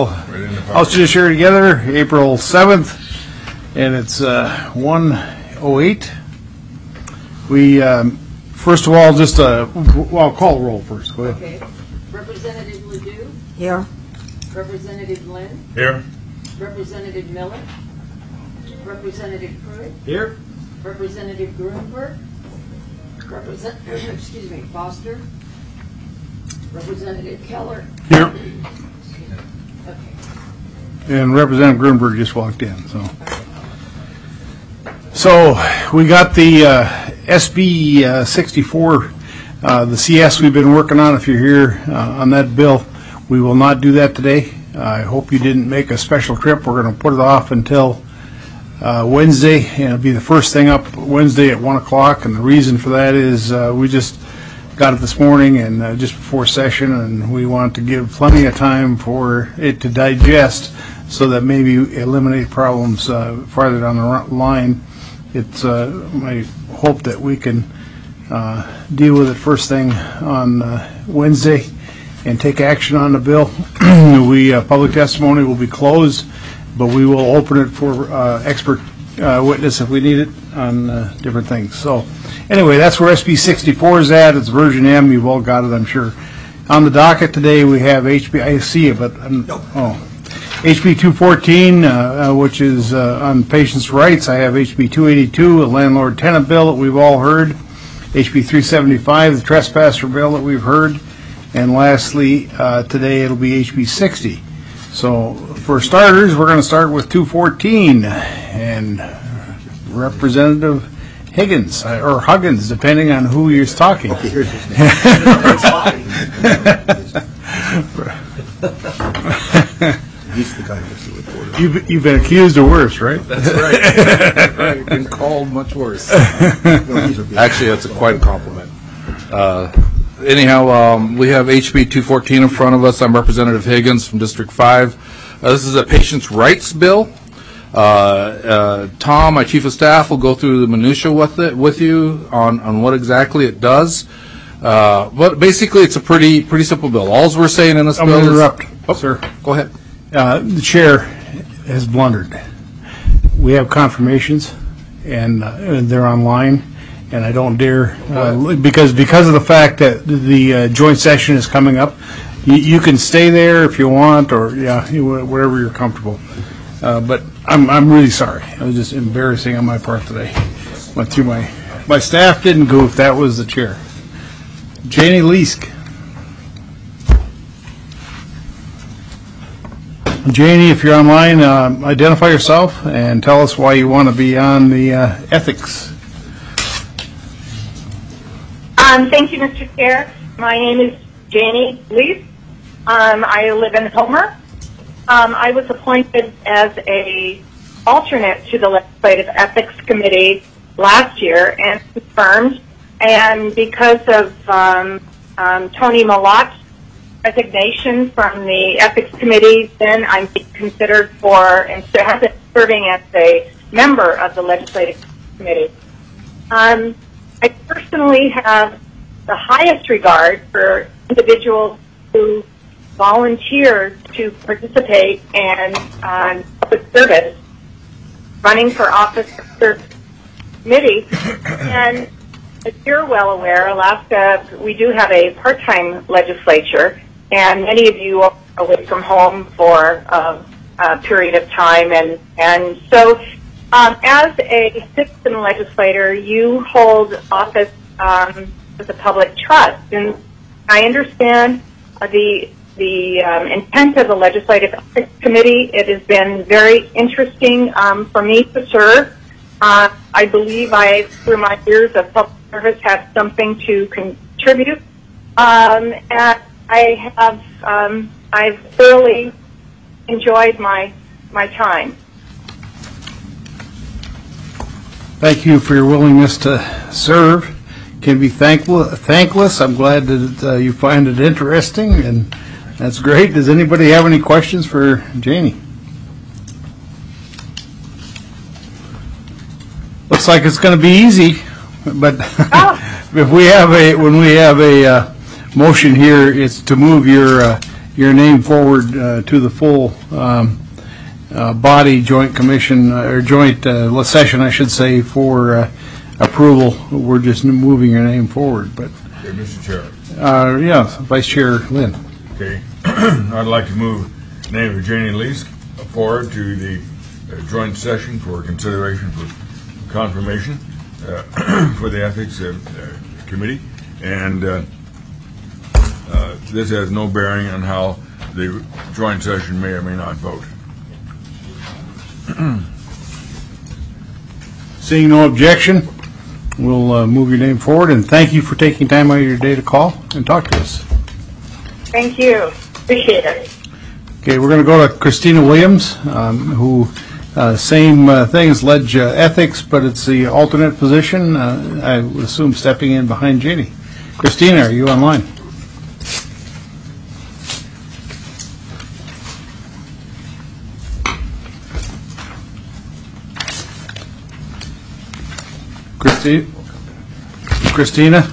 all House Judiciary together, April 7th, and it's 1:08. We, first of all, just, well, I'll call the roll first. Go ahead. Okay. Representative Ledoux? Here. Representative Lynn? Here. Representative Miller? Representative Pruitt? Here. Representative Gruenberg? Excuse me, Foster? Representative Keller? Here. Okay. And Representative Gruenberg just walked in, So we got the SB 64, the CS we've been working on. If you're here on that bill, we will not do that today. I hope you didn't make a special trip. We're going to put it off until Wednesday, and it'll be the first thing up Wednesday at 1 o'clock. And the reason for that is we just got it this morning and just before session, and we want to give plenty of time for it to digest so that maybe eliminate problems farther down the line. It's my hope that we can deal with it first thing on Wednesday and take action on the bill. Public testimony will be closed, but we will open it for expert witness if we need it on different things. So anyway, that's where SB 64 is at. It's version M. You've all got it, I'm sure. On the docket today, we have HB, I see it, but HB 214, which is on patients' rights. I have HB 282, a landlord-tenant bill that we've all heard. HB 375, the trespasser bill that we've heard. And lastly, today it'll be HB 60. So for starters, we're going to start with 214 and Representative Higgins, or Huggins, depending on who you're talking. Okay, here's his name. He's the guy who's the reporter. You've been accused of worse, right? That's right. I've been called much worse. Actually, that's quite a compliment. Anyhow, we have HB 214 in front of us. I'm Representative Higgins from District 5. This is a patient's rights bill. Tom, my chief of staff, will go through the minutia with you on what exactly it does. But basically, it's a pretty simple bill. All we're saying in this bill is... I'm going to interrupt, sir. Go ahead. The chair has blundered. We have confirmations, and they're online. And I don't dare, because of the fact that the joint session is coming up, you can stay there if you want, or whatever you're comfortable. But I'm really sorry. It was just embarrassing on my part today. Went through my staff didn't goof. That was the chair. Janie Leask. Janie, if you're online, identify yourself and tell us why you want to be on the ethics. Thank you, Mr. Chair. My name is Janie Leaf. I live in Homer. I was appointed as a alternate to the Legislative Ethics Committee last year and confirmed. And because of Tony Malot's resignation from the Ethics Committee, then I'm considered for, instead of serving as a member of the Legislative Committee. I personally have the highest regard for individuals who volunteer to participate in public service, running for office or committee. And as you're well aware, Alaska, we do have a part-time legislature, and many of you are away from home for a period of time. And so as a citizen legislator, you hold office with the public trust. And I understand the intent of the Legislative Ethics Committee. It has been very interesting for me to serve. I believe through my years of public service, have something to contribute. And I've thoroughly enjoyed my time. Thank you for your willingness to serve. Can be thankless. I'm glad that you find it interesting, and that's great. Does anybody have any questions for Janie? Looks like it's going to be easy, but when we have a motion here, it's to move your your name forward to the full body joint commission, or joint session, I should say, for approval. We're just moving your name forward. But Okay, Mr. Chair. yeah, Vice Chair Lynn. Okay. I'd like to move the name of Janie Leask forward to the joint session for consideration for confirmation for the Ethics Committee. And this has no bearing on how the joint session may or may not vote. Seeing no objection, we'll move your name forward, and thank you for taking time out of your day to call and talk to us. Thank you. Appreciate it. Okay, we're going to go to Christina Williams, who same thing as Ledge Ethics, but it's the alternate position. I would assume stepping in behind Janie. Christina, are you online? Christina?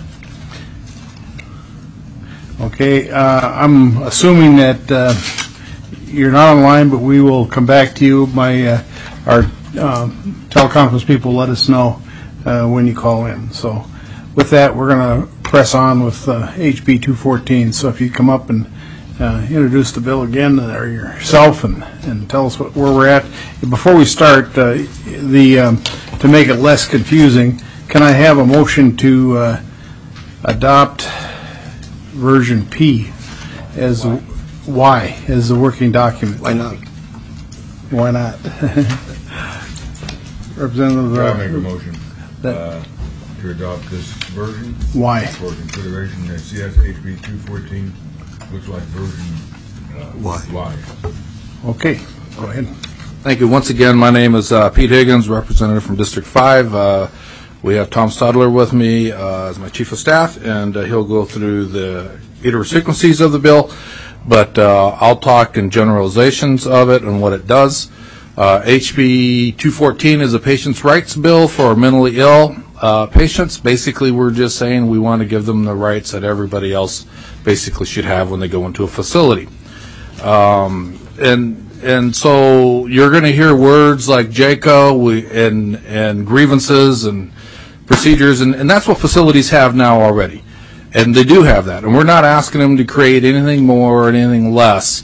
Okay, I'm assuming that you're not online, but we will come back to you. Our teleconference people let us know when you call in. So with that, we're going to press on with HB 214. So if you come up and introduce the bill again, or yourself, and tell us where we're at. Before we start, to make it less confusing, can I have a motion to adopt version P as Y as the working document? Why not? Why not? Representative, I'll make a motion to adopt this version. Y. For consideration, CSHB 214 looks like version Y. Y. Okay, go ahead. Thank you. Once again, my name is Pete Higgins, representative from District 5. We have Tom Stadler with me as my chief of staff, and he'll go through the idiosyncrasies of the bill, but I'll talk in generalizations of it and what it does. HB 214 is a patient's rights bill for mentally ill patients. Basically, we're just saying we want to give them the rights that everybody else basically should have when they go into a facility. And so you're going to hear words like JACO and grievances and procedures, and that's what facilities have now already. And they do have that. And we're not asking them to create anything more or anything less,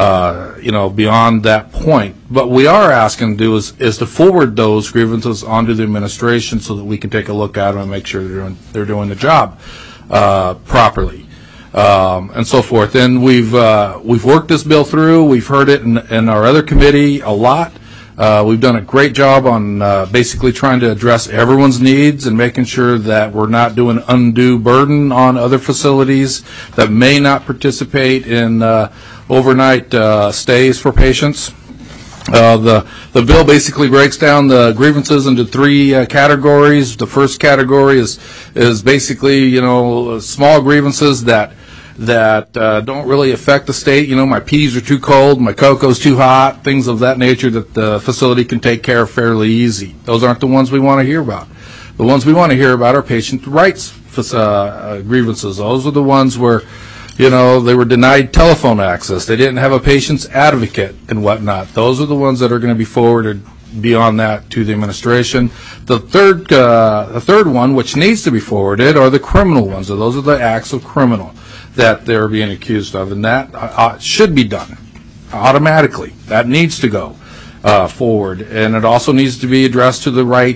beyond that point. But we are asking them to do is to forward those grievances onto the administration so that we can take a look at them and make sure they're doing the job properly. And so forth. And we've worked this bill through. We've heard it in our other committee a lot. We've done a great job on basically trying to address everyone's needs and making sure that we're not doing undue burden on other facilities that may not participate in overnight stays for patients. The bill basically breaks down the grievances into three categories. The first category is basically small grievances that don't really affect the state. My peas are too cold, my cocoa's too hot, things of that nature that the facility can take care of fairly easy. Those aren't the ones we want to hear about. The ones we want to hear about are patient rights grievances. Those are the ones where they were denied telephone access. They didn't have a patient's advocate and whatnot. Those are the ones that are going to be forwarded beyond that to the administration. The third one, which needs to be forwarded, are the criminal ones. So those are the acts of criminal that they're being accused of, and that should be done automatically. That needs to go forward, and it also needs to be addressed to the right,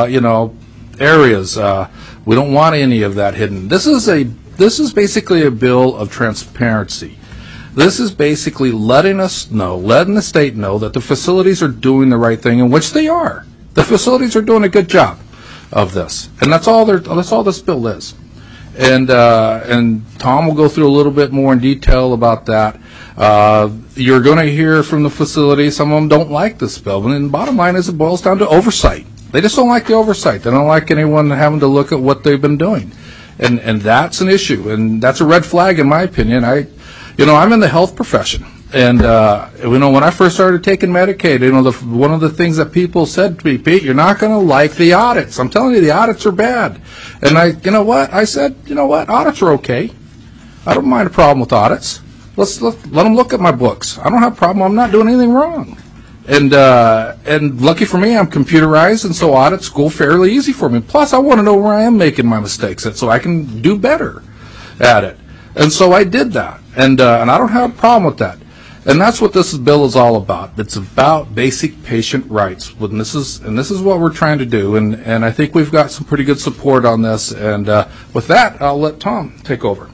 areas. We don't want any of that hidden. This is basically a bill of transparency. This is basically letting the state know that the facilities are doing the right thing, in which they are. The facilities are doing a good job of this, and that's all this bill is. And Tom will go through a little bit more in detail about that. You're going to hear from the facility. Some of them don't like this bill, and the bottom line is it boils down to oversight. They just don't like the oversight. They don't like anyone having to look at what they've been doing, and that's an issue, and that's a red flag in my opinion. I'm in the health profession, and when I first started taking Medicaid, one of the things that people said to me, Pete, you're not going to like the audits. I'm telling you, the audits are bad. And I said, audits are okay. I don't mind a problem with audits. let them look at my books. I don't have a problem. I'm not doing anything wrong. And lucky for me, I'm computerized, and so audits go fairly easy for me. Plus, I want to know where I am making my mistakes at, so I can do better at it. And so I did that, and I don't have a problem with that. And that's what this bill is all about. It's about basic patient rights. And this is what we're trying to do. And I think we've got some pretty good support on this. And with that, I'll let Tom take over.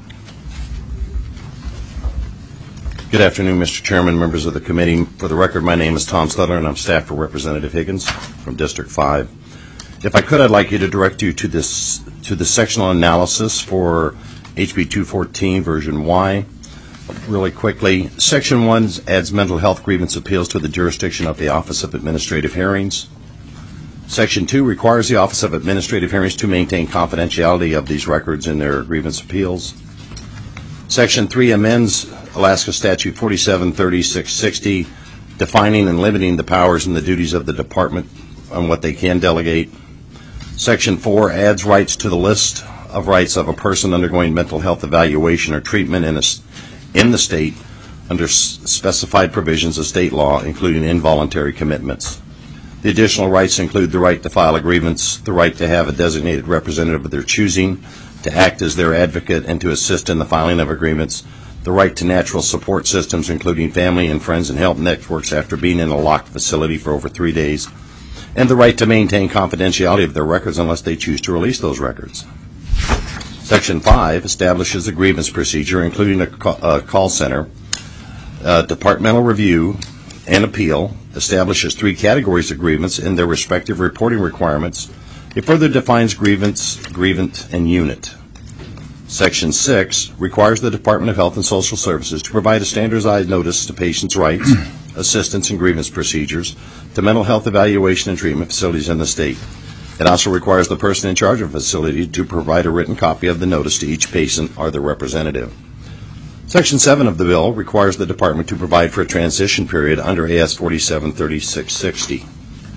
Good afternoon, Mr. Chairman, members of the committee. For the record, my name is Tom Slutler, and I'm staff for Representative Higgins from District 5. If I could, I'd like you to direct you to the sectional analysis for HB 214 version Y. Really quickly, Section 1 adds mental health grievance appeals to the jurisdiction of the Office of Administrative Hearings. Section 2 requires the Office of Administrative Hearings to maintain confidentiality of these records in their grievance appeals. Section 3 amends Alaska Statute 473660, defining and limiting the powers and the duties of the department on what they can delegate. Section 4 adds rights to the list of rights of a person undergoing mental health evaluation or treatment in the state under specified provisions of state law, including involuntary commitments. The additional rights include the right to file a grievance, the right to have a designated representative of their choosing, to act as their advocate and to assist in the filing of agreements, the right to natural support systems, including family and friends and help networks after being in a locked facility for over 3 days, and the right to maintain confidentiality of their records unless they choose to release those records. Section 5 establishes a grievance procedure, including a call center, departmental review, and appeal, establishes 3 categories of grievance in their respective reporting requirements. It further defines grievance, grievant, and unit. Section 6 requires the Department of Health and Social Services to provide a standardized notice to patients' rights, assistance, and grievance procedures to mental health evaluation and treatment facilities in the state. It also requires the person in charge of a facility to provide a written copy of the notice to each patient or their representative. Section 7 of the bill requires the department to provide for a transition period under AS 473660.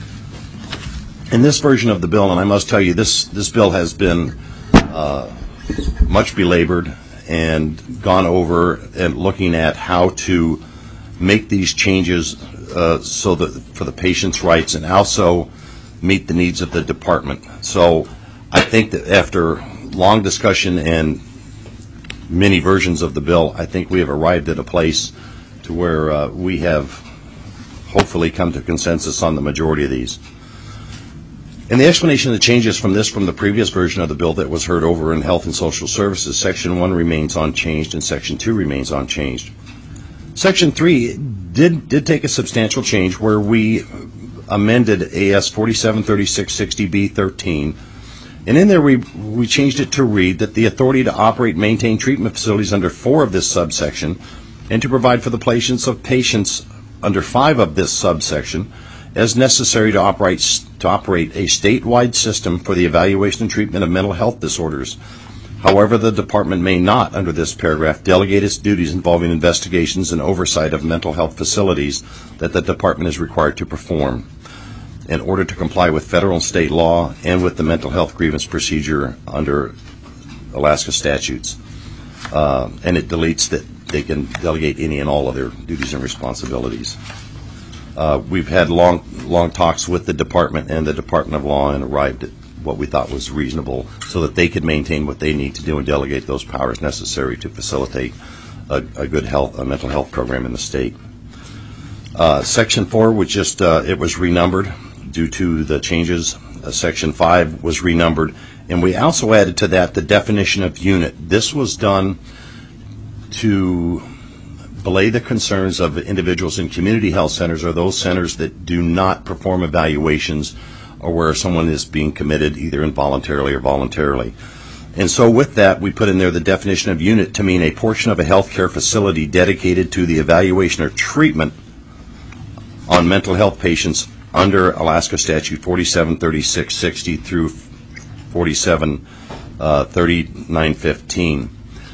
In this version of the bill, and I must tell you, this bill has been much belabored and gone over and looking at how to make these changes so that for the patient's rights and also meet the needs of the department. So I think that after long discussion and many versions of the bill, I think we have arrived at a place to where we have hopefully come to consensus on the majority of these. In the explanation of the changes from the previous version of the bill that was heard over in Health and Social Services, Section 1 remains unchanged and Section 2 remains unchanged. Section 3 did take a substantial change where we amended AS 473660B13, and in there we changed it to read that the authority to operate and maintain treatment facilities under 4 of this subsection and to provide for the patients under 5 of this subsection as necessary to operate a statewide system for the evaluation and treatment of mental health disorders. However, the department may not, under this paragraph, delegate its duties involving investigations and oversight of mental health facilities that the department is required to perform in order to comply with federal and state law and with the mental health grievance procedure under Alaska statutes. And it deletes that they can delegate any and all of their duties and responsibilities. We've had long talks with the department and the Department of Law and arrived at what we thought was reasonable so that they could maintain what they need to do and delegate those powers necessary to facilitate a good mental health program in the state. Section 4 it was renumbered due to the changes. Section 5 was renumbered, and we also added to that the definition of unit. This was done to belay the concerns of individuals in community health centers or those centers that do not perform evaluations or where someone is being committed either involuntarily or voluntarily. And so with that, we put in there the definition of unit to mean a portion of a healthcare facility dedicated to the evaluation or treatment on mental health patients under Alaska Statute 473660 through 473915.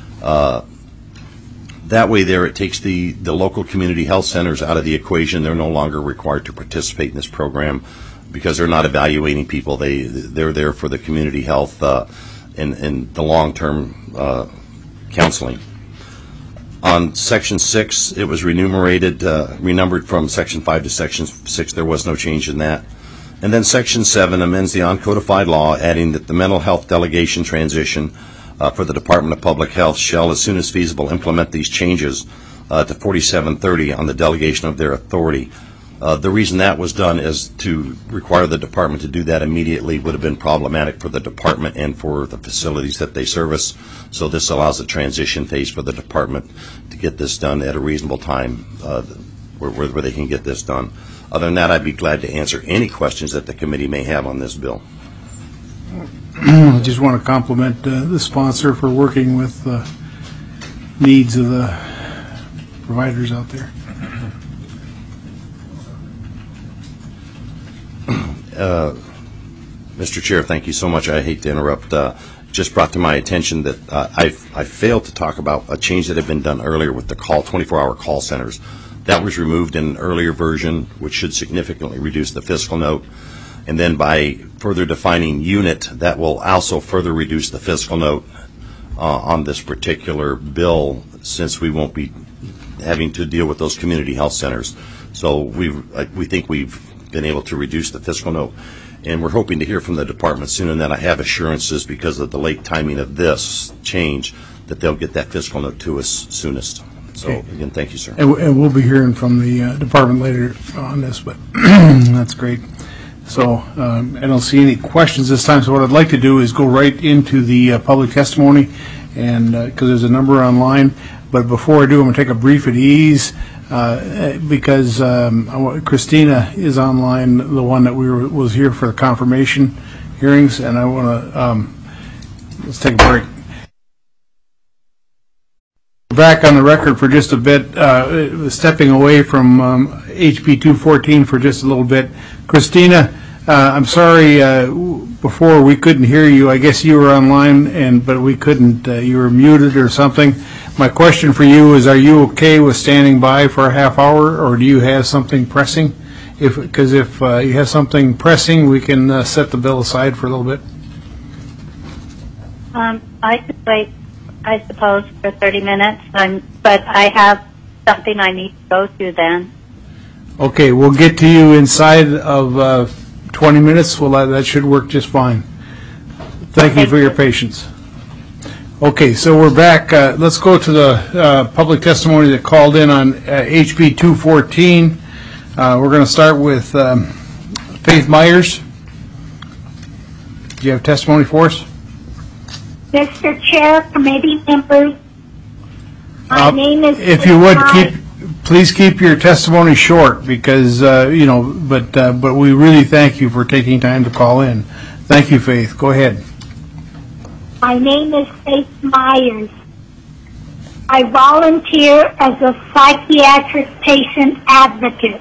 That way there it takes the local community health centers out of the equation. They're no longer required to participate in this program because they're not evaluating people. They're there for the community health and the long-term counseling. On Section 6, it was renumbered from Section 5 to Section 6. There was no change in that. And then Section 7 amends the uncodified law, adding that the mental health delegation transition for the Department of Public Health shall, as soon as feasible, implement these changes to 4730 on the delegation of their authority. The reason that was done is to require the department to do that immediately would have been problematic for the department and for the facilities that they service. So this allows a transition phase for the department to get this done at a reasonable time where they can get this done. Other than that, I'd be glad to answer any questions that the committee may have on this bill. I just want to compliment the sponsor for working with the needs of the providers out there. Mr. Chair, thank you so much. I hate to interrupt. Just brought to my attention that I failed to talk about a change that had been done earlier with the 24-hour call centers. That was removed in an earlier version, which should significantly reduce the fiscal note. And then by further defining unit, that will also further reduce the fiscal note on this particular bill, since we won't be having to deal with those community health centers. So we think we've been able to reduce the fiscal note. And we're hoping to hear from the department soon, and then I have assurances, because of the late timing of this change, that they'll get that fiscal note to us soonest. So, again, thank you, sir. And we'll be hearing from the department later on this, but that's great. So I don't see any questions this time, so what I'd like to do is go right into the public testimony, and because there's a number online. But before I do, I'm going to take a brief at ease, because Christina is online, the one that was here for the confirmation hearings, and I want to let's take a break. Back on the record for just a bit, stepping away from HB 214 for just a little bit. Christina, I'm sorry, before we couldn't hear you. I guess you were online, but we couldn't. You were muted or something. My question for you is, are you okay with standing by for a half hour, or do you have something pressing? Because if you have something pressing, we can set the bill aside for a little bit. I could wait, I suppose, for 30 minutes, but I have something I need to go to then. Okay, we'll get to you inside of 20 minutes. Well, that should work just fine. Thank you for your patience. Okay, so we're back. Let's go to the public testimony that called in on HB 214. We're going to start with Faith Myers. Do you have testimony for us? Mr. Chair, committee members, my name is... If you would, please keep your testimony short, because, but we really thank you for taking time to call in. Thank you, Faith. Go ahead. My name is Faith Myers. I volunteer as a psychiatric patient advocate.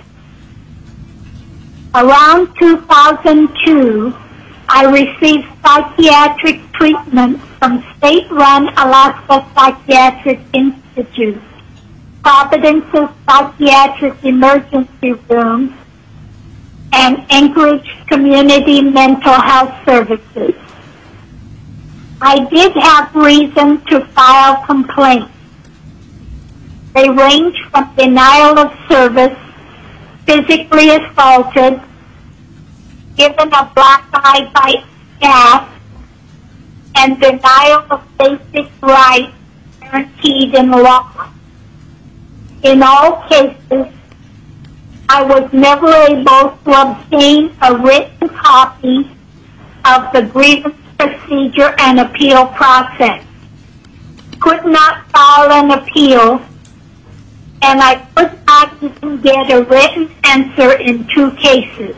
Around 2002, I received psychiatric treatment from state-run Alaska Psychiatric Institute, Providence's Psychiatric Emergency Room, and Anchorage Community Mental Health Services. I did have reason to file complaints. They range from denial of service, physically assaulted, given a black eye by staff, and denial of basic rights guaranteed in law. In all cases, I was never able to obtain a written copy of the grievance procedure and appeal process. Could not file an appeal, and I could not even get a written answer in 2 cases.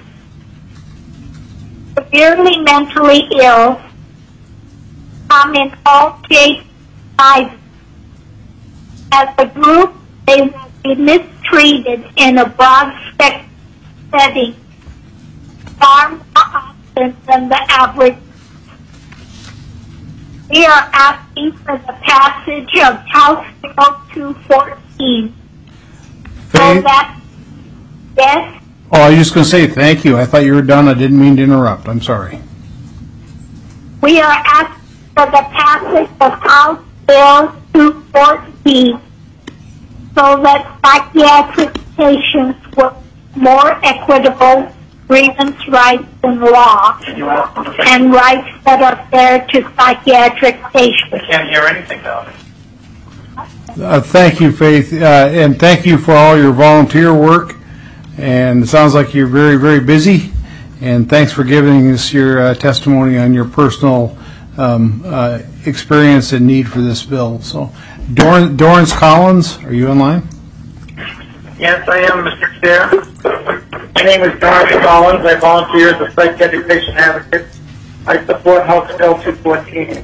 Severely mentally ill, come in all cases as a group, they will be mistreated in a broad spectrum setting, far more often than the average. We are asking for the passage of House Bill 214. So that, yes? Oh, I was just going to say thank you. I thought you were done. I didn't mean to interrupt. I'm sorry. We are asking for the passage of House Bill 214 so that psychiatric patients will more equitable grievance rights in law and rights that are fair to psychiatric patients. Can't hear anything though. Thank you, Faith, and thank you for all your volunteer work. And it sounds like you're very, very busy. And thanks for giving us your testimony on your personal experience and need for this bill. So, Dorrance Collins, are you online? Yes, I am, Mr. Chair. My name is Dorrance Collins. I volunteer as a psychiatric patient advocate. I support House Bill 214.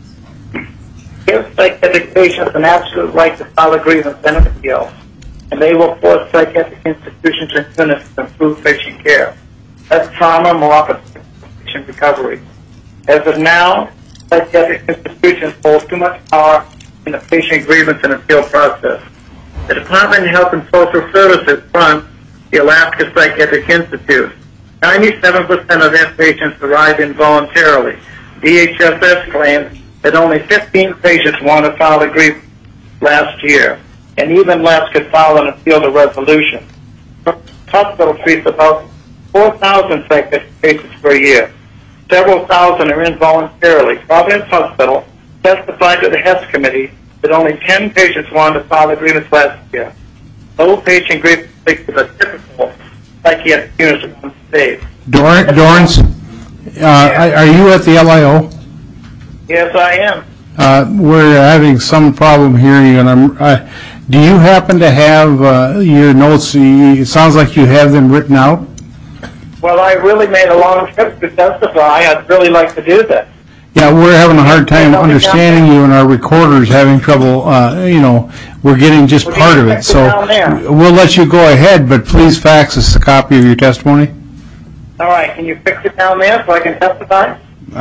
Give psychiatric patients an absolute right to file a grievance and an appeal, and they will force psychiatric institutions and clinics to improve patient care. That's trauma, more often patient recovery. As of now, psychiatric institutions hold too much power in the patient grievance and appeal process. The Department of Health and Social Services runs the Alaska Psychiatric Institute. 97% of their patients arrive involuntarily. DHSS claims that only 15 patients want to file a grievance last year, and even less could file an appeal to resolution. Hospital treats about 4,000 psychiatric patients per year. Several thousand are involuntarily. Providence Hospital testified to the HES committee that only 10 patients wanted to file a grievance last year. No patient grievance takes to the typical psychiatric units around the state. Dorrance, are you at the LIO? Yes, I am. We're having some problem hearing you, and do you happen to have your notes? It sounds like you have them written out. Well, I really made a long trip to testify. I'd really like to do that. Yeah, we're having a hard time understanding you, and our recorder's having trouble. We're getting just part of it. So we'll let you go ahead, but please fax us a copy of your testimony. All right. Can you fix it down there so I can testify?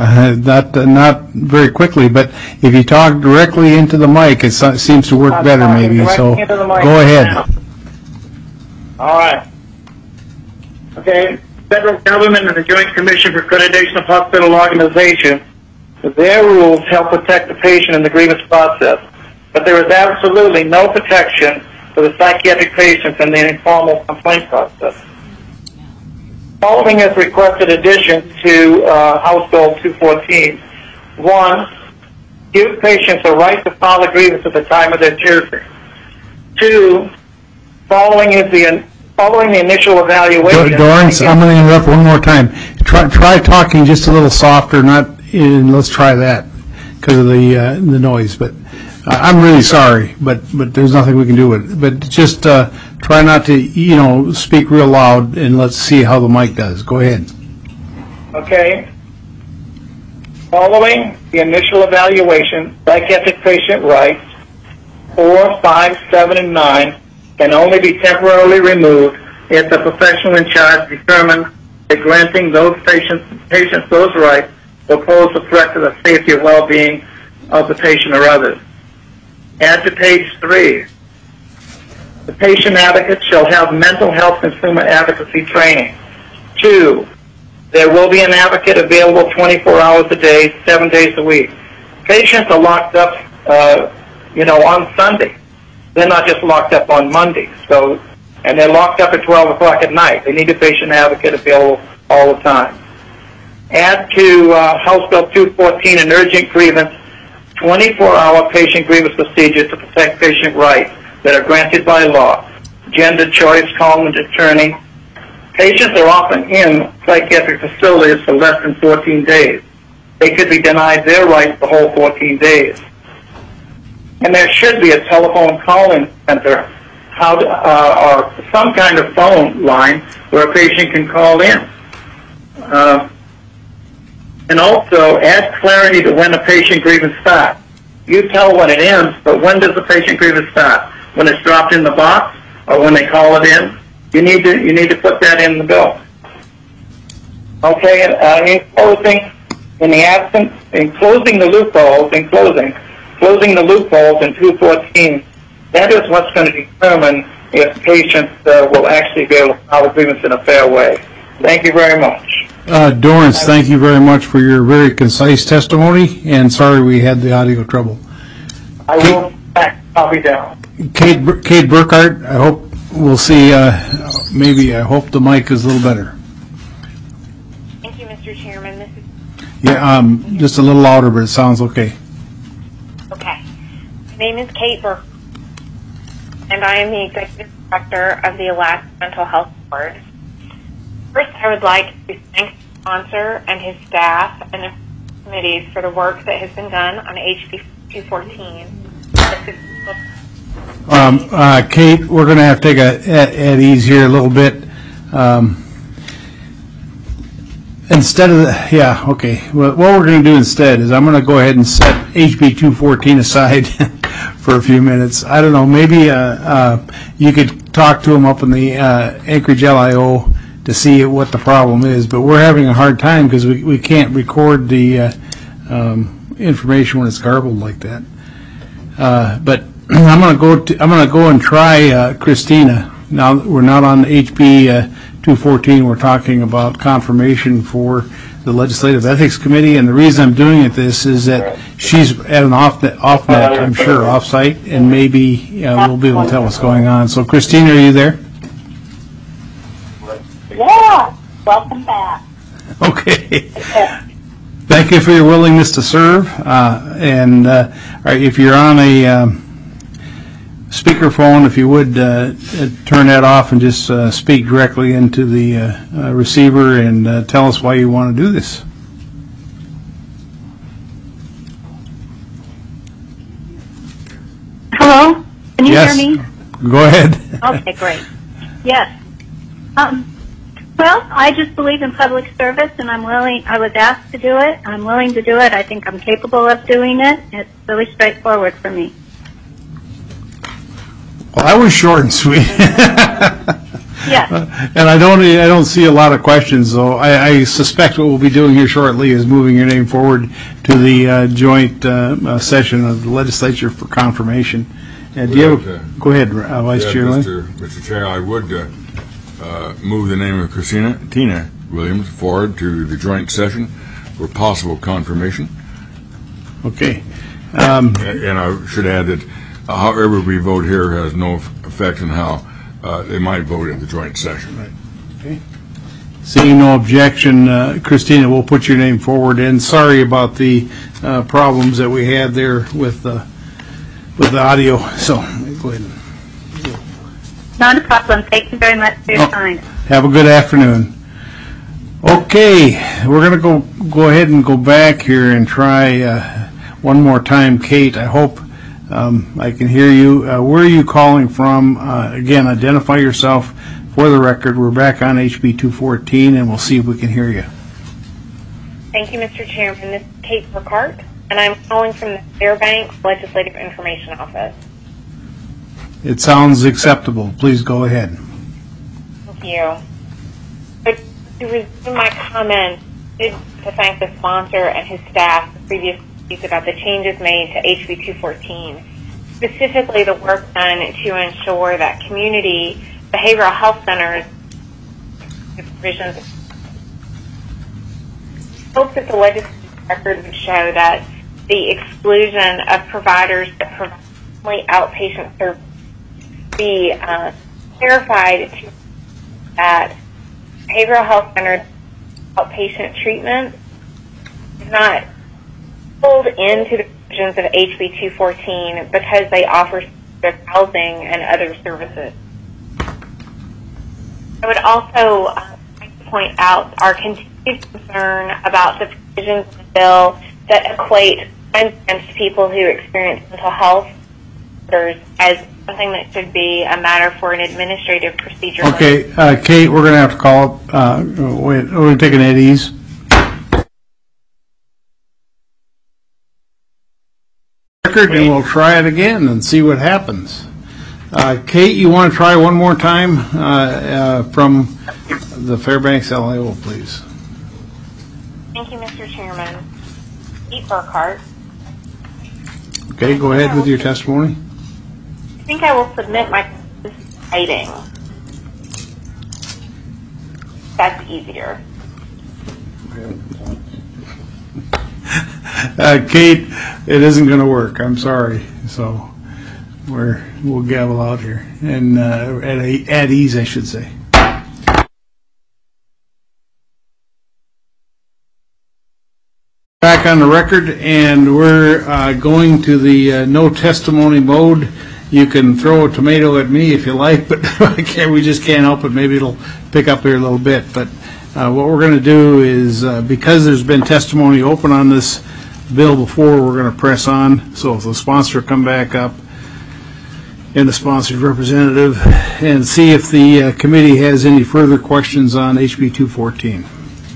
Not very quickly, but if you talk directly into the mic, it seems to work better maybe. So go ahead. All right. Okay. Federal government and the Joint Commission for Accreditation of Hospital Organizations, their rules help protect the patient in the grievance process, but there is absolutely no protection for the psychiatric patients in the informal complaint process. Following is requested additions to House Bill 214. 1, give patients a right to file a grievance at the time of their choosing. 2, following the initial evaluation. Dorrance, I'm going to interrupt one more time. Try talking just a little softer. Let's try that because of the noise. But I'm really sorry, but there's nothing we can do with it. But just try not to speak real loud, and let's see how the mic does. Go ahead. Okay. Following the initial evaluation, psychiatric patient rights 4, 5, 7, and 9 can only be temporarily removed if the professional in charge determines that granting those patients those rights will pose a threat to the safety or well-being of the patient or others. Add to page 3. The patient advocate shall have mental health consumer advocacy training. 2, there will be an advocate available 24 hours a day, 7 days a week. Patients are locked up, on Sunday. They're not just locked up on Monday. And they're locked up at 12 o'clock at night. They need a patient advocate available all the time. Add to House Bill 214 an urgent grievance, 24-hour patient grievance procedure to protect patient rights that are granted by law. Gender choice, calling an attorney. Patients are often in psychiatric facilities for less than 14 days. They could be denied their rights the whole 14 days. And there should be a telephone call-in center or some kind of phone line where a patient can call in. And also add clarity to when a patient grievance starts. You tell when it ends, but when does the patient grievance start? When it's dropped in the box or when they call it in? You need to put that in the bill. Okay, in closing, closing the loopholes in 214, that is what's going to determine if patients will actually be able to file a grievance in a fair way. Thank you very much. Dorrance, thank you very much for your very concise testimony, and sorry we had the audio trouble. I will back copy down. Kate Burkhart, I hope we'll see, maybe, I hope the mic is a little better. Thank you, Mr. Chairman. This is Yeah, just a little louder, but it sounds okay. okay. My name is Kate Burke, and I am the Executive Director of the Alaska Mental Health Board. First, I would like to thank the sponsor and his staff and the committees for the work that has been done on HB 214. Kate, we're going to have to take at ease here a little bit. Instead of what we're going to do instead is I'm going to go ahead and set HB 214 aside for a few minutes. I don't know, maybe you could talk to them up in the Anchorage LIO to see what the problem is, but we're having a hard time because we can't record the information when it's garbled like that. But I'm going to go and try Christina. Now we're not on HB 214. We're talking about confirmation for the Legislative Ethics Committee, and the reason I'm doing this is that she's at an off-net, I'm sure, off-site, and maybe we'll be able to tell what's going on. So, Christina, are you there? Yeah, welcome back. Okay. Thank you for your willingness to serve. And all right, if you're on a speakerphone, if you would turn that off and just speak directly into the receiver and tell us why you want to do this. Hello? Can you Yes. hear me? Go ahead. Okay, great. Yes. Well, I just believe in public service, and I was asked to do it. I'm willing to do it. I think I'm capable of doing it. It's really straightforward for me. Well, that was short and sweet. Yes. And I don't see a lot of questions, so I suspect what we'll be doing here shortly is moving your name forward to the joint session of the legislature for confirmation. And do you have go ahead, Vice Chairman. Mr. Chair, I would move the name of Tina Williams forward to the joint session for possible confirmation. Okay. And I should add that however we vote here has no effect on how they might vote at the joint session. Right. Okay. Seeing no objection, Christina, we'll put your name forward. And sorry about the problems that we had there with the audio. So go ahead. Not a problem. Thank you very much for your time. Have a good afternoon. Okay, we're going to go ahead and go back here and try one more time. Kate, I hope I can hear you. Where are you calling from? Again, identify yourself for the record. We're back on HB 214, and we'll see if we can hear you. Thank you, Mr. Chairman. This is Kate Burkhart, and I'm calling from the Fairbanks Legislative Information Office. It sounds acceptable. Please go ahead. Thank you. But to resume my comments, I did to thank the sponsor and his staff for previous speaks about the changes made to HB 214, specifically the work done to ensure that community behavioral health centers provisions. I hope that the legislative record would show that the exclusion of providers that provide outpatient service be clarified to that behavioral health centers outpatient treatment is not pulled into the provisions of HB 214 because they offer housing and other services. I would also like to point out our continued concern about the provisions of the bill that equate against people who experience mental health disorders as something that should be a matter for an administrative procedure. Okay, Kate, we're going to have to call it. We're going to take an at ease. And we'll try it again and see what happens. Kate, you want to try one more time from the Fairbanks LIO, please? Thank you, Mr. Chairman. Kate Burkhart. Okay, go ahead with your testimony. I think I will submit my writing. That's easier. Kate, it isn't going to work. I'm sorry. So We'll gavel out here, and at ease, I should say. Back on the record, and we're going to the no testimony mode. You can throw a tomato at me if you like, but we just can't help it. Maybe it'll pick up here a little bit. But what we're going to do is, because there's been testimony open on this bill before, we're going to press on. So if the sponsor come back up, and the sponsored representative, and see if the committee has any further questions on HB 214.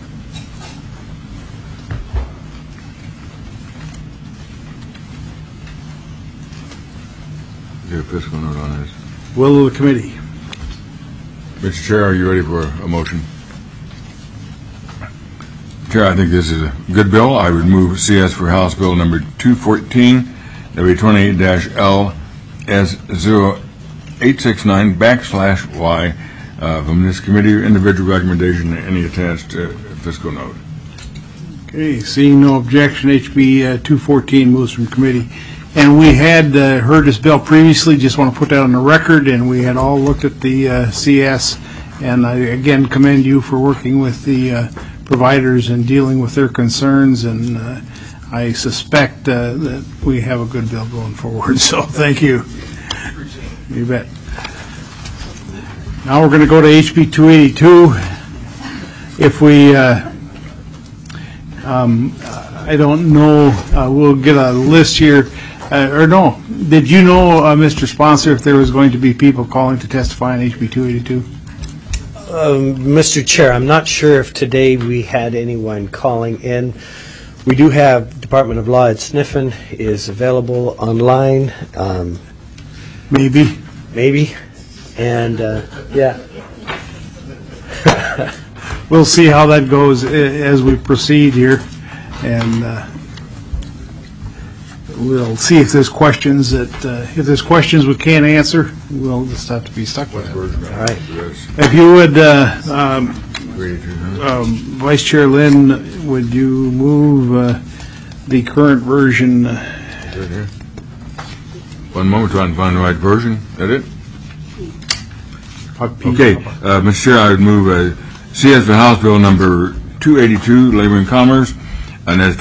Is there a fiscal note on this? Will of the committee. Mr. Chair, are you ready for a motion? Chair, I think this is a good bill. I would move CS for House Bill number 214, W28-LS0869/Y from this committee. Individual recommendation and any attached fiscal note. Okay, seeing no objection, HB 214 moves from committee. And we had heard this bill previously, just want to put that on the record, and we had all looked at the CS, and I again commend you for working with the providers and dealing with their concerns, and I suspect that we have a good bill going forward, so thank you. You bet. Now we're going to go to HB 282. If we, I don't know, we'll get a list here. Or no, did you know, Mr. Sponsor, if there was going to be people calling to testify on HB 282? Mr. Chair, I'm not sure if today we had anyone calling in. We do have Department of Law at Sniffen is available online. Maybe. And, yeah. We'll see how that goes as we proceed here. And we'll see if there's questions we can't answer, we'll just have to be stuck with it. All right. If you would, Vice Chair Lynn, would you move the current version? One moment, trying to find the right version. Is that it? Okay, Mr. Chair, I would move CS for House Bill number 282, Labor and Commerce, and that's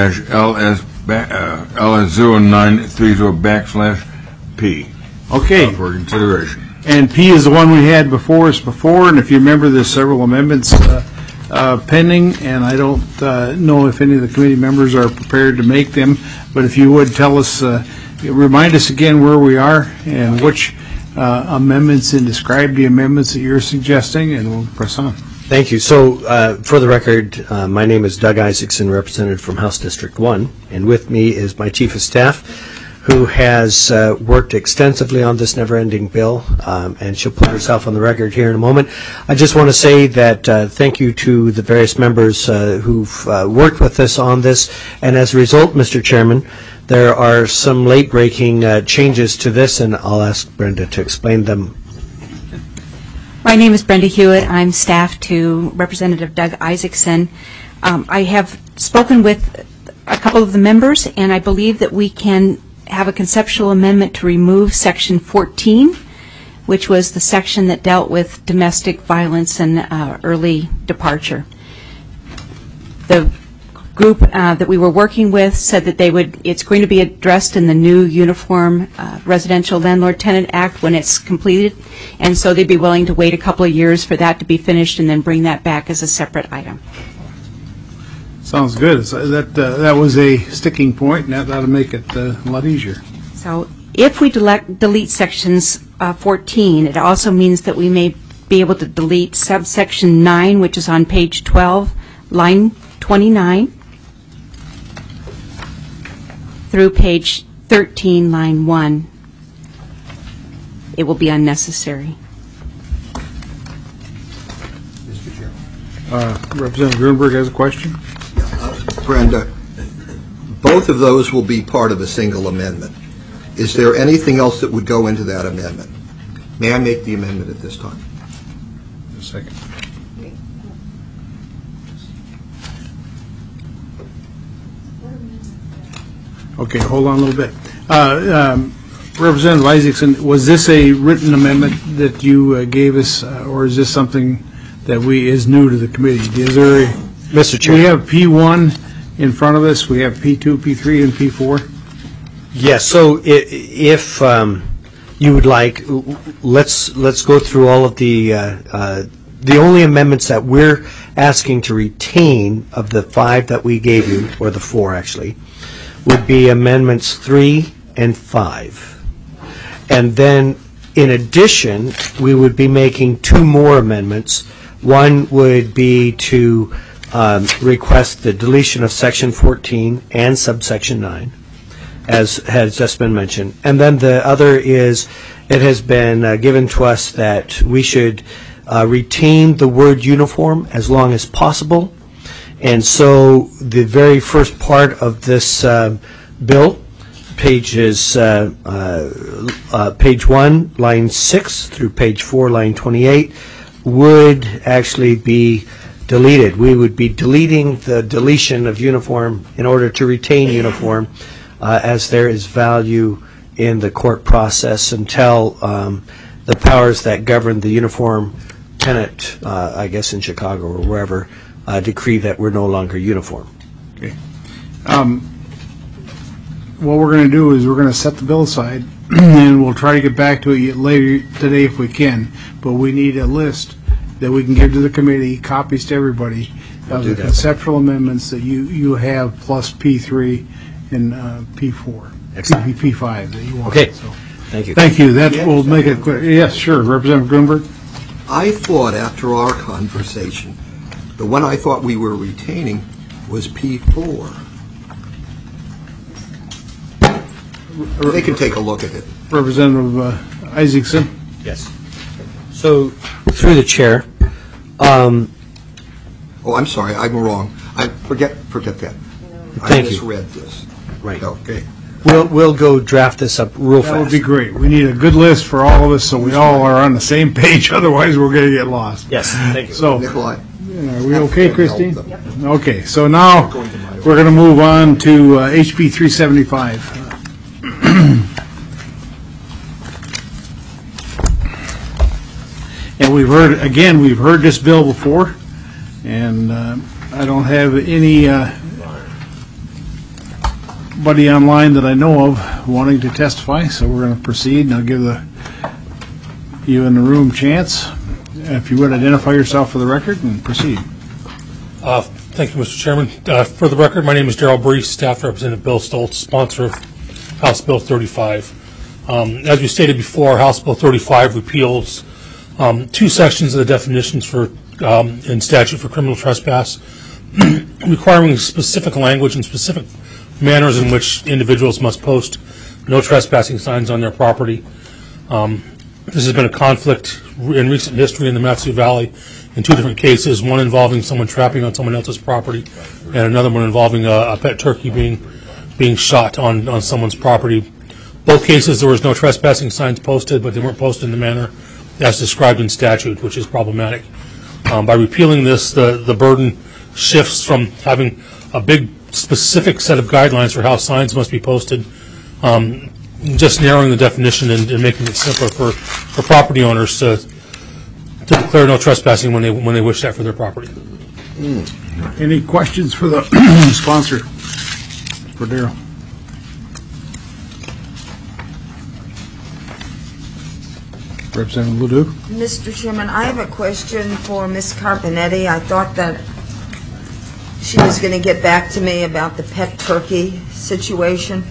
28-LS0930/P. Okay. For consideration. And P is the one we had before us before, and if you remember, there's several amendments pending, and I don't know if any of the committee members are prepared to make them, but if you would tell us, remind us again where we are and which amendments, and describe the amendments that you're suggesting, and we'll press on. Thank you. So, for the record, my name is Doug Isaacson, representative from House District 1, and with me is my Chief of Staff, who has worked extensively on this never-ending bill, and she'll put herself on the record here in a moment. I just want to say that thank you to the various members who've worked with us on this, and as a result, Mr. Chairman, there are some late-breaking changes to this, and I'll ask Brenda to explain them. My name is Brenda Hewitt. I'm staff to Representative Doug Isaacson. I have spoken with a couple of the members, and I believe that we can have a conceptual amendment to remove Section 14, which was the section that dealt with domestic violence and early departure. The group that we were working with said that it's going to be addressed in the new Uniform Residential Landlord-Tenant Act when it's completed, and so they'd be willing to wait a couple of years for that to be finished and then bring that back as a separate item. Sounds good. So that was a sticking point, and that'll make it a lot easier. So if we delete sections 14, it also means that we may be able to delete subsection 9, which is on page 12, line 29, through page 13, line 1. It will be unnecessary. Mr. Chair. Representative Grunberg has a question. Brenda, both of those will be part of a single amendment. Is there anything else that would go into that amendment? May I make the amendment at this time? A second. Okay, hold on a little bit. Representative Isaacson, was this a written amendment that you gave us, or is this something that is new to the committee? Is there Mr. Chair. We have P1 in front of us. We have P2, P3, and P4. Yes. So if you would like, let's go through all of the only amendments that we're asking to retain of the 5 that we gave you, or the 4 actually, would be amendments 3 and 5. And then, in addition, we would be making 2 more amendments. One would be to request the deletion of Section 14 and subsection 9, as has just been mentioned. And then the other is, it has been given to us that we should retain the word uniform as long as possible. And so the very first part of this bill, page 1, line 6 through page 4, line 28, would actually be deleted. We would be deleting the deletion of uniform in order to retain uniform, as there is value in the court process until the powers that govern the uniform tenant, I guess in Chicago or wherever, decree that we're no longer uniform. Okay. What we're going to do is we're going to set the bill aside, and we'll try to get back to it later today if we can. But we need a list that we can give to the committee, copies to everybody, of the conceptual amendments that you have, plus P3 and P4, P5 that you want. Okay. So, thank you. Thank you. That will make it clear. Yes, sure. Representative Grunberg? I thought after our conversation, the one I thought we were retaining was P4. They can take a look at it. Representative Isaacson? Yes. So, through the chair. Oh, I'm sorry. I'm wrong. Forget that. Thank I you. misread this. Right. Okay. We'll go draft this up real fast. That would be great. We need a good list for all of us so we all are on the same page. Otherwise, we're going to get lost. Yes, thank you. So, Nikolai. are we okay, Christine? Okay, so now we're going to move on to HB 375. And we've heard this bill before, and I don't have any buddy online that I know of wanting to testify, so we're going to proceed, and I'll give you in the room chance. If you would identify yourself for the record and proceed. Thank you, Mr. Chairman. For the record, my name is Darrell Brees, Staff Representative Bill Stoltz, sponsor of House Bill 35. As we stated before, House Bill 35 repeals 2 sections of the definitions for in statute for criminal trespass, requiring specific language and specific manners in which individuals must post no trespassing signs on their property. This has been a conflict in recent history in the Mat-Su Valley in 2 different cases, one involving someone trapping on someone else's property and another one involving a pet turkey being shot on someone's property. Both cases there was no trespassing signs posted, but they weren't posted in the manner as described in statute, which is problematic. By repealing this, the burden shifts from having a big specific set of guidelines for how signs must be posted, just narrowing the definition and making it simpler for property owners to declare no trespassing when they wish that for their property. Any questions for the sponsor, for Darrell? Representative Ledoux? Mr. Chairman, I have a question for Ms. Carbonetti. I thought that she was going to get back to me about the pet turkey situation.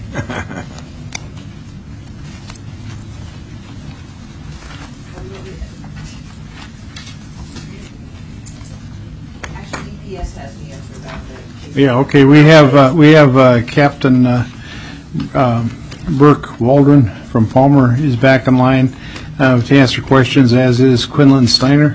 Actually, DPS has the answer about that. Yeah, okay, we have Captain Burke Waldron from Palmer is back in line to answer questions, as is Quinlan Steiner.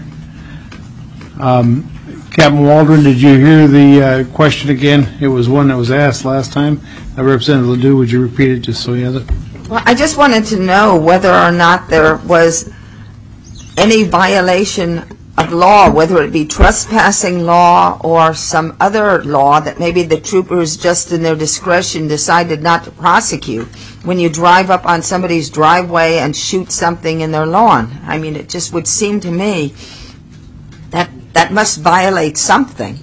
Captain Waldron, did you hear the question again? It was one that was asked last time. Representative Ledoux, would you repeat it just so he has it? Well, I just wanted to know whether or not there was any violation of law, whether it be trespassing law or some other law that maybe the troopers just in their discretion decided not to prosecute, when you drive up on somebody's driveway and shoot something in their lawn. I mean, it just would seem to me that that must violate something.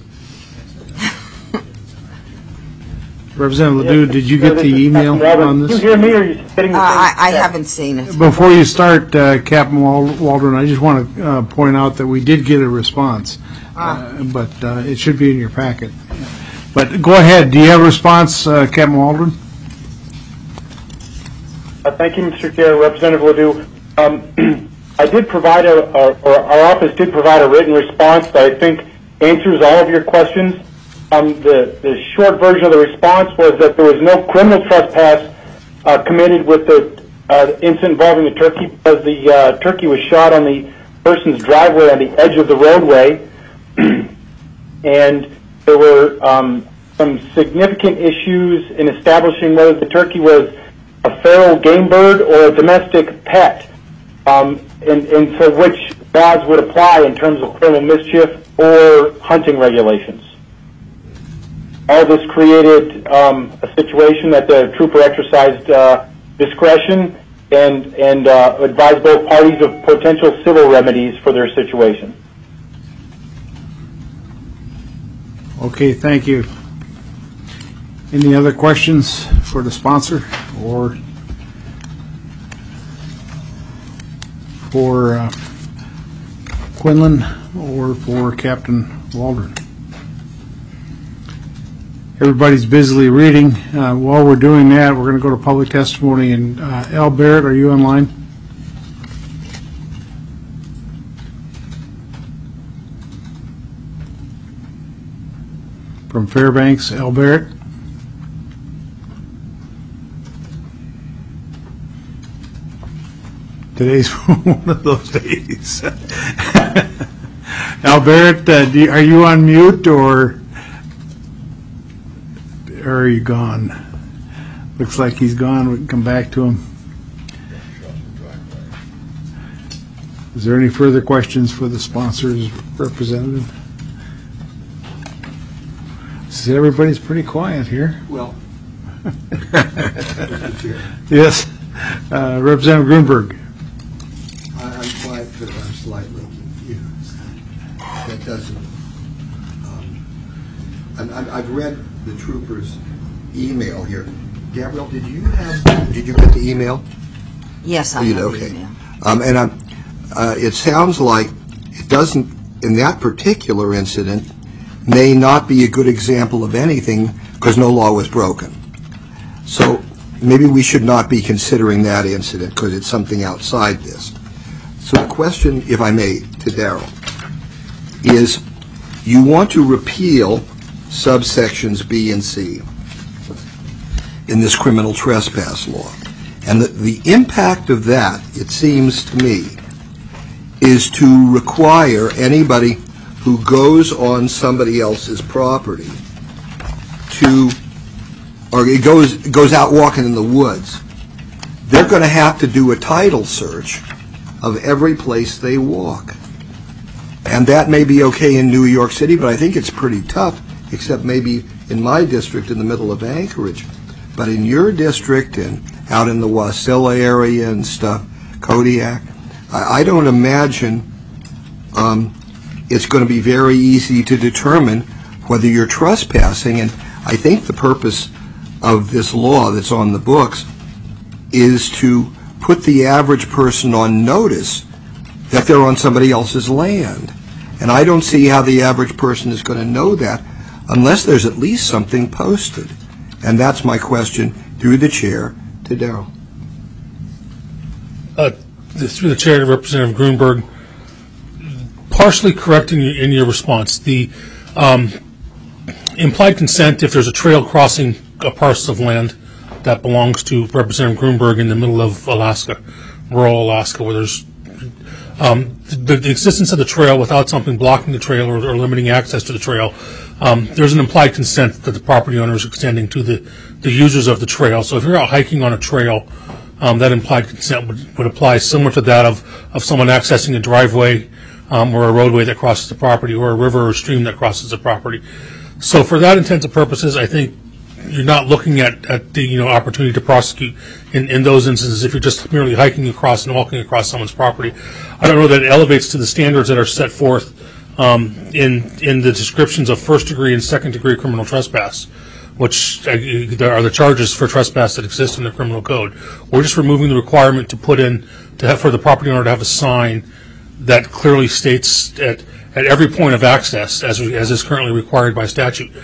Representative Ledoux, did you get the email on this? Did you hear me, or are you getting the I haven't seen it. Before you start, Captain Waldron, I just want to point out that we did get a response, but it should be in your packet. But go ahead. Do you have a response, Captain Waldron? Thank you, Mr. Chair. Representative Ledoux. I did provide our office did provide a written response that I think answers all of your questions. The short version of the response was that there was no criminal trespass committed with the incident involving the turkey, because the turkey was shot on the person's driveway on the edge of the roadway, and there were some significant issues in establishing whether the turkey was a feral game bird or a domestic pet, and so which laws would apply in terms of criminal mischief or hunting regulations. All this created a situation that the trooper exercised discretion and advised both parties of potential civil remedies for their situation. Okay, thank you. Any other questions for the sponsor or for Quinlan or for Captain Waldron? Everybody's busily reading. While we're doing that, we're going to go to public testimony. And Al Barrett, are you online? From Fairbanks, Al Barrett. Today's one of those days. Al Barrett, are you on mute or are you gone? Looks like he's gone. We can come back to him. Is there any further questions for the sponsor's representative? See, everybody's pretty quiet here. Well, yes, Representative Grunberg. I'm quiet because I'm slightly confused. That doesn't. I've read the trooper's email here. Gabrielle, did you get the email? Yes, I have the email. It sounds like it doesn't, in that particular incident, may not be a good example of anything because no law was broken. So maybe we should not be considering that incident because it's something outside this. So the question, if I may, to Darrell, is you want to repeal subsections B and C in this criminal trespass law. And the impact of that, it seems to me, is to require anybody who goes on somebody else's property or goes out walking in the woods, they're going to have to do a title search of every place they walk. And that may be okay in New York City, but I think it's pretty tough, except maybe in my district in the middle of Anchorage. But in your district and out in the Wasilla area and stuff, Kodiak, I don't imagine it's going to be very easy to determine whether you're trespassing. And I think the purpose of this law that's on the books is to put the average person on notice that they're on somebody else's land. And I don't see how the average person is going to know that unless there's at least something posted. And that's my question through the chair to Darrell. Through the chair to Representative Grunberg, partially correcting you in your response. The implied consent, if there's a trail crossing a parcel of land that belongs to Representative Grunberg in the middle of Alaska, rural Alaska, where there's the existence of the trail without something blocking the trail or limiting access to the trail, there's an implied consent that the property owner is extending to the users of the trail. So if you're out hiking on a trail, that implied consent would apply, similar to that of someone accessing a driveway or a roadway that crosses the property, or a river or stream that crosses the property. So for that intents and purposes, I think you're not looking at the opportunity to prosecute in those instances if you're just merely hiking across and walking across someone's property. I don't know that it elevates to the standards that are set forth in the descriptions of first-degree and second-degree criminal trespass, which are the charges for trespass that exist in the criminal code. We're just removing the requirement to put in for the property owner to have a sign that clearly states at every point of access, as is currently required by statute.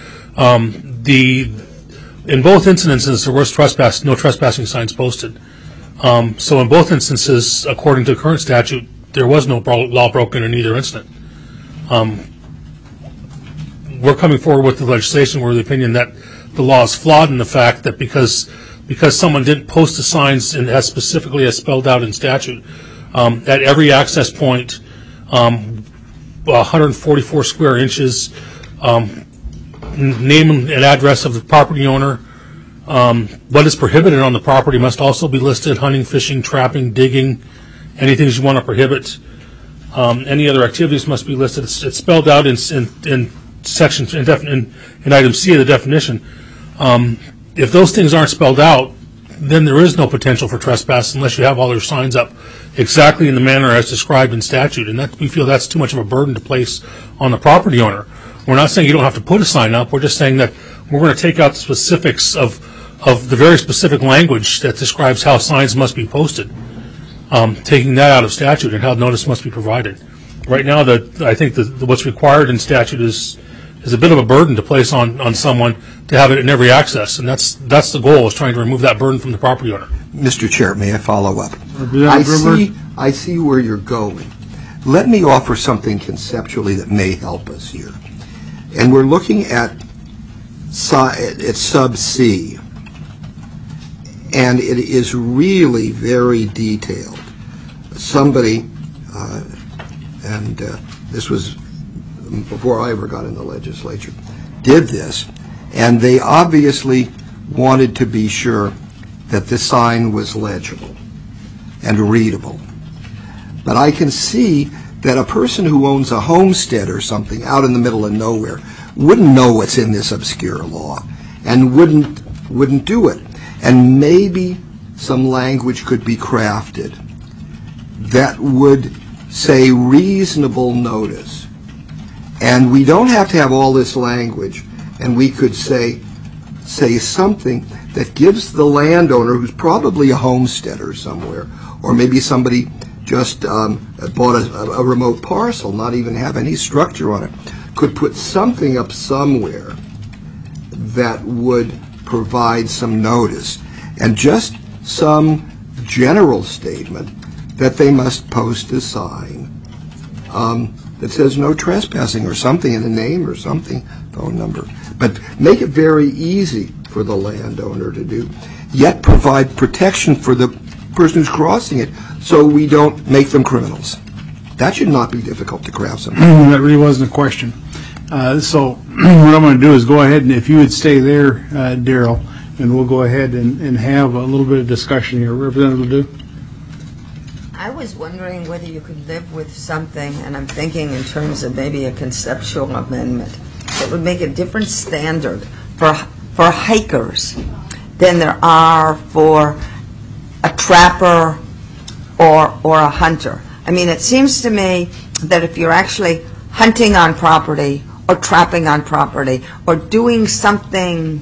In both instances, there was no trespassing signs posted. So in both instances, according to the current statute, there was no law broken in either incident. We're coming forward with the legislation where the opinion that the law is flawed in the fact that because someone didn't post the signs and as specifically as spelled out in statute, at every access point, 144 square inches, name and address of the property owner. What is prohibited on the property must also be listed: hunting, fishing, trapping, digging, anything you want to prohibit. Any other activities must be listed. It's spelled out in sections in item C of the definition. If those things aren't spelled out, then there is no potential for trespass unless you have all your signs up exactly in the manner as described in statute, and we feel that's too much of a burden to place on the property owner. We're not saying you don't have to put a sign up. We're just saying that we're going to take out the specifics of the very specific language that describes how signs must be posted, taking that out of statute and how notice must be provided. Right now, I think what's required in statute is a bit of a burden to place on someone to have it in every access, and that's the goal, is trying to remove that burden from the property owner. Mr. Chair, may I follow up? I see where you're going. Let me offer something conceptually that may help us here. And we're looking at sub C, and it is really very detailed. Somebody, and this was before I ever got in the legislature, did this, and they obviously wanted to be sure that the sign was legible and readable. But I can see that a person who owns a homestead or something out in the middle of nowhere wouldn't know what's in this obscure law and wouldn't do it. And maybe some language could be crafted that would say reasonable notice. And we don't have to have all this language, and we could say something that gives the landowner, who's probably a homesteader somewhere, or maybe somebody just bought a remote parcel, not even have any structure on it, could put something up somewhere that would provide some notice, and just some general statement that they must post a sign that says no trespassing or something, in a name or something, phone number. But make it very easy for the landowner to do, yet provide protection for the person who's crossing it so we don't make them criminals. That should not be difficult to craft something. That really wasn't a question. So what I'm going to do is go ahead, and if you would stay there, Daryl, and we'll go ahead and have a little bit of discussion here. Representative Ledoux? I was wondering whether you could live with something, and I'm thinking in terms of maybe a conceptual amendment, that would make a different standard for hikers than there are for a trapper or a hunter. I mean, it seems to me that if you're actually hunting on property or trapping on property or doing something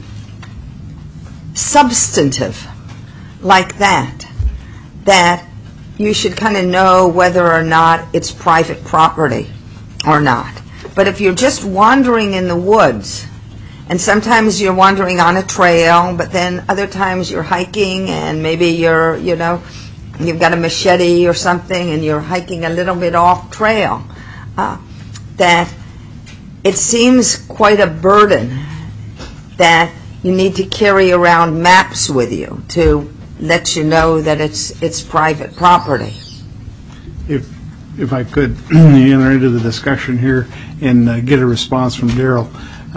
substantive like that you should kind of know whether or not it's private property or not. But if you're just wandering in the woods, and sometimes you're wandering on a trail, but then other times you're hiking and maybe you've got a machete or something and you're hiking a little bit off trail, that it seems quite a burden that you need to carry around maps with you to let you know that it's private property. If I could enter into the discussion here and get a response from Daryl.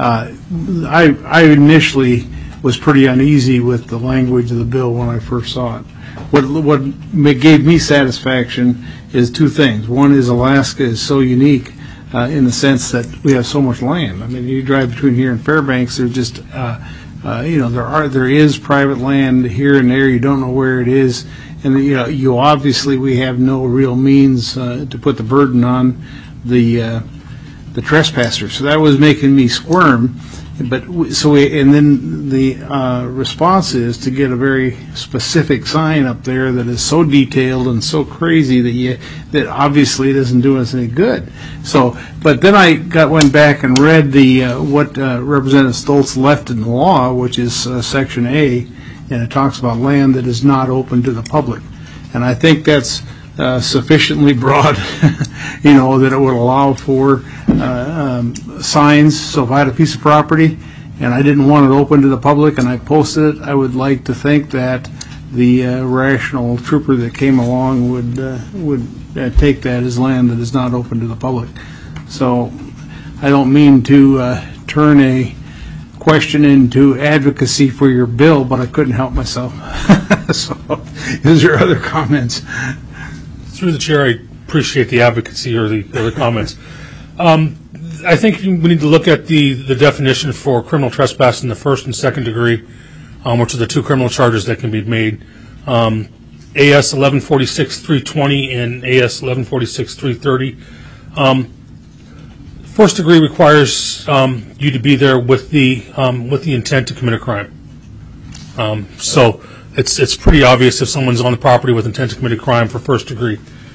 I initially was pretty uneasy with the language of the bill when I first saw it. What gave me satisfaction is two things. One is Alaska is so unique in the sense that we have so much land. I mean, you drive between here and Fairbanks, there's just, there is private land here and there. You don't know where it is. And, you obviously, we have no real means to put the burden on the trespasser. So that was making me squirm. But and then the response is to get a very specific sign up there that is so detailed and so crazy that obviously it doesn't do us any good. So, but then I went back and read what Representative Stoltz left in the law, which is Section A, and it talks about land that is not open to the public, and I think that's sufficiently broad, that it would allow for signs. So if I had a piece of property and I didn't want it open to the public and I posted it, I would like to think that the rational trooper that came along would take that as land that is not open to the public. So I don't mean to turn a question into advocacy for your bill, but I couldn't help myself. So is there other comments? Through the chair, I appreciate the advocacy or the other comments. I think we need to look at the definition for criminal trespass in the first and second degree, which are the two criminal charges that can be made. AS 1146-320 and AS 1146-330. First degree requires you to be there with the intent to commit a crime. So it's pretty obvious if someone's on the property with intent to commit a crime for first degree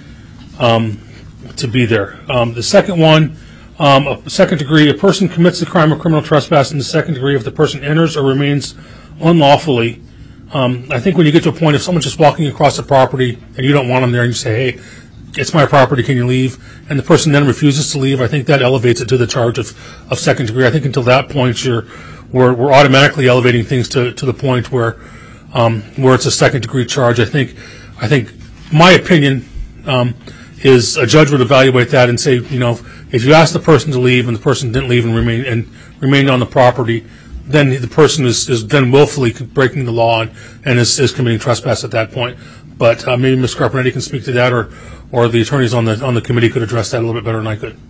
to be there. The second one, second degree, a person commits the crime of criminal trespass in the second degree if the person enters or remains unlawfully. I think when you get to a point, if someone's just walking across the property and you don't want them there and you say, hey, it's my property, can you leave? And the person then refuses to leave, I think that elevates it to the charge of second degree. I think until that point, we're automatically elevating things to the point where it's a second degree charge. I think my opinion is a judge would evaluate that and say, if you ask the person to leave and the person didn't leave and remained on the property, then the person is then willfully breaking the law and is committing trespass at that point. But maybe Ms. Carpenetti can speak to that, or the attorneys on the committee could address that a little bit better than I could.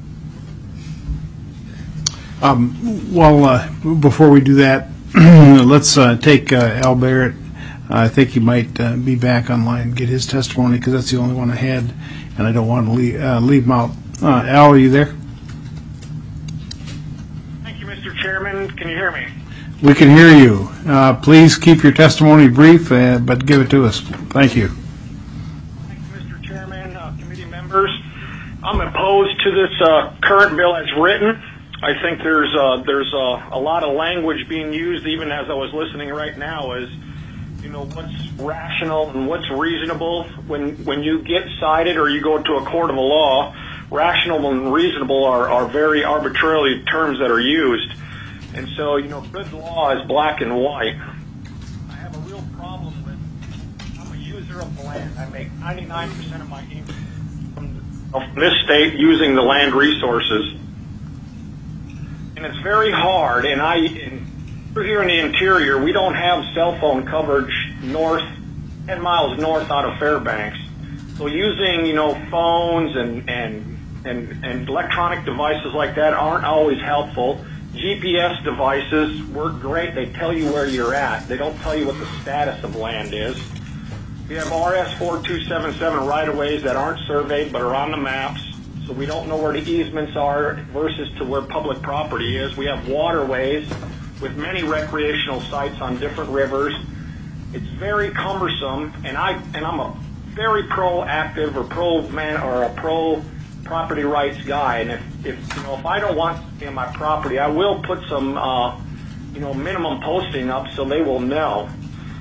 Before we do that, let's take Al Barrett. I think he might be back online and get his testimony because that's the only one I had, and I don't want to leave him out. Al, are you there? Thank you, Mr. Chairman. Can you hear me? We can hear you. Please keep your testimony brief, but give it to us. Thank you. Thank you, Mr. Chairman, committee members. I'm opposed to this current bill as written. I think there's a lot of language being used, even as I was listening right now, as what's rational and what's reasonable. When you get cited or you go to a court of law, rational and reasonable are very arbitrarily terms that are used. And so, good law is black and white. I have a real problem with, I'm a user of the land. I make 99% of my income from this state using the land resources. And it's very hard, and we're here in the interior, we don't have cell phone coverage 10 miles north out of Fairbanks. So using, phones and electronic devices like that aren't always helpful. GPS devices work great. They tell you where you're at. They don't tell you what the status of land is. We have RS-4277 right-of-ways that aren't surveyed but are on the maps, so we don't know where the easements are versus to where public property is. We have waterways with many recreational sites on different rivers. It's very cumbersome, and I'm a very proactive or pro property rights guy, and if I don't want to be on my property, I will put some minimum posting up so they will know.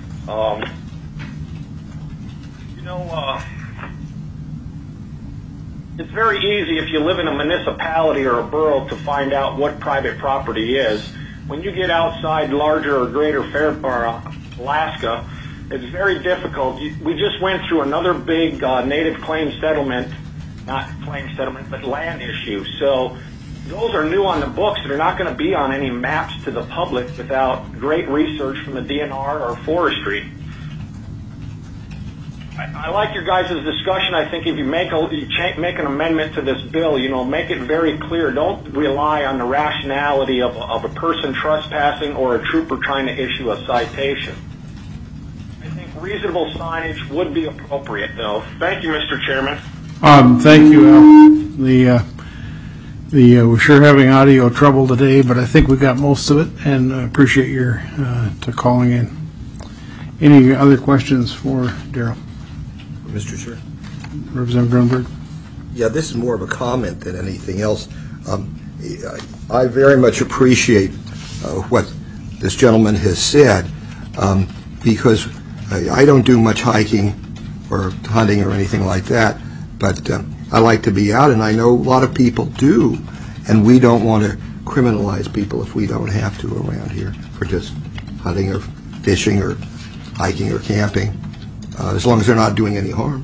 It's very easy if you live in a municipality or a borough to find out what private property is. When you get outside larger or greater Alaska, it's very difficult. We just went through another big native claim settlement, not claim settlement, but land issue. So those are new on the books. They're not going to be on any maps to the public without great research from the DNR or forestry. I like your guys' discussion. I think if you make an amendment to this bill, make it very clear. Don't rely on the rationality of a person trespassing or a trooper trying to issue a citation. I think reasonable signage would be appropriate, though. Thank you, Mr. Chairman. Thank you, Al. We're sure having audio trouble today, but I think we got most of it, and I appreciate your to calling in. Any other questions for Darrell? Mr. Chair. Representative Grunberg? Yeah, this is more of a comment than anything else. I very much appreciate what this gentleman has said because I don't do much hiking or hunting or anything like that, but I like to be out, and I know a lot of people do, and we don't want to criminalize people if we don't have to around here for just hunting or fishing or hiking or camping, as long as they're not doing any harm.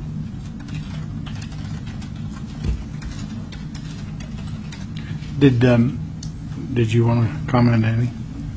Did you want to comment, Annie?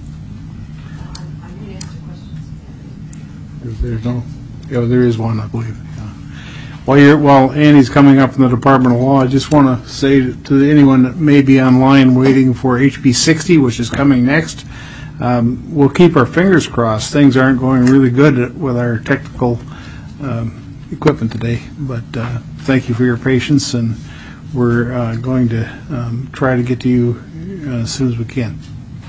There's no. Yeah, there is one, I believe. Yeah. While Annie's coming up from the Department of Law, I just want to say to anyone that may be online waiting for HB 60, which is coming next, we'll keep our fingers crossed. Things aren't going really good with our technical equipment today, but thank you for your patience, and we're going to try to get to you as soon as we can.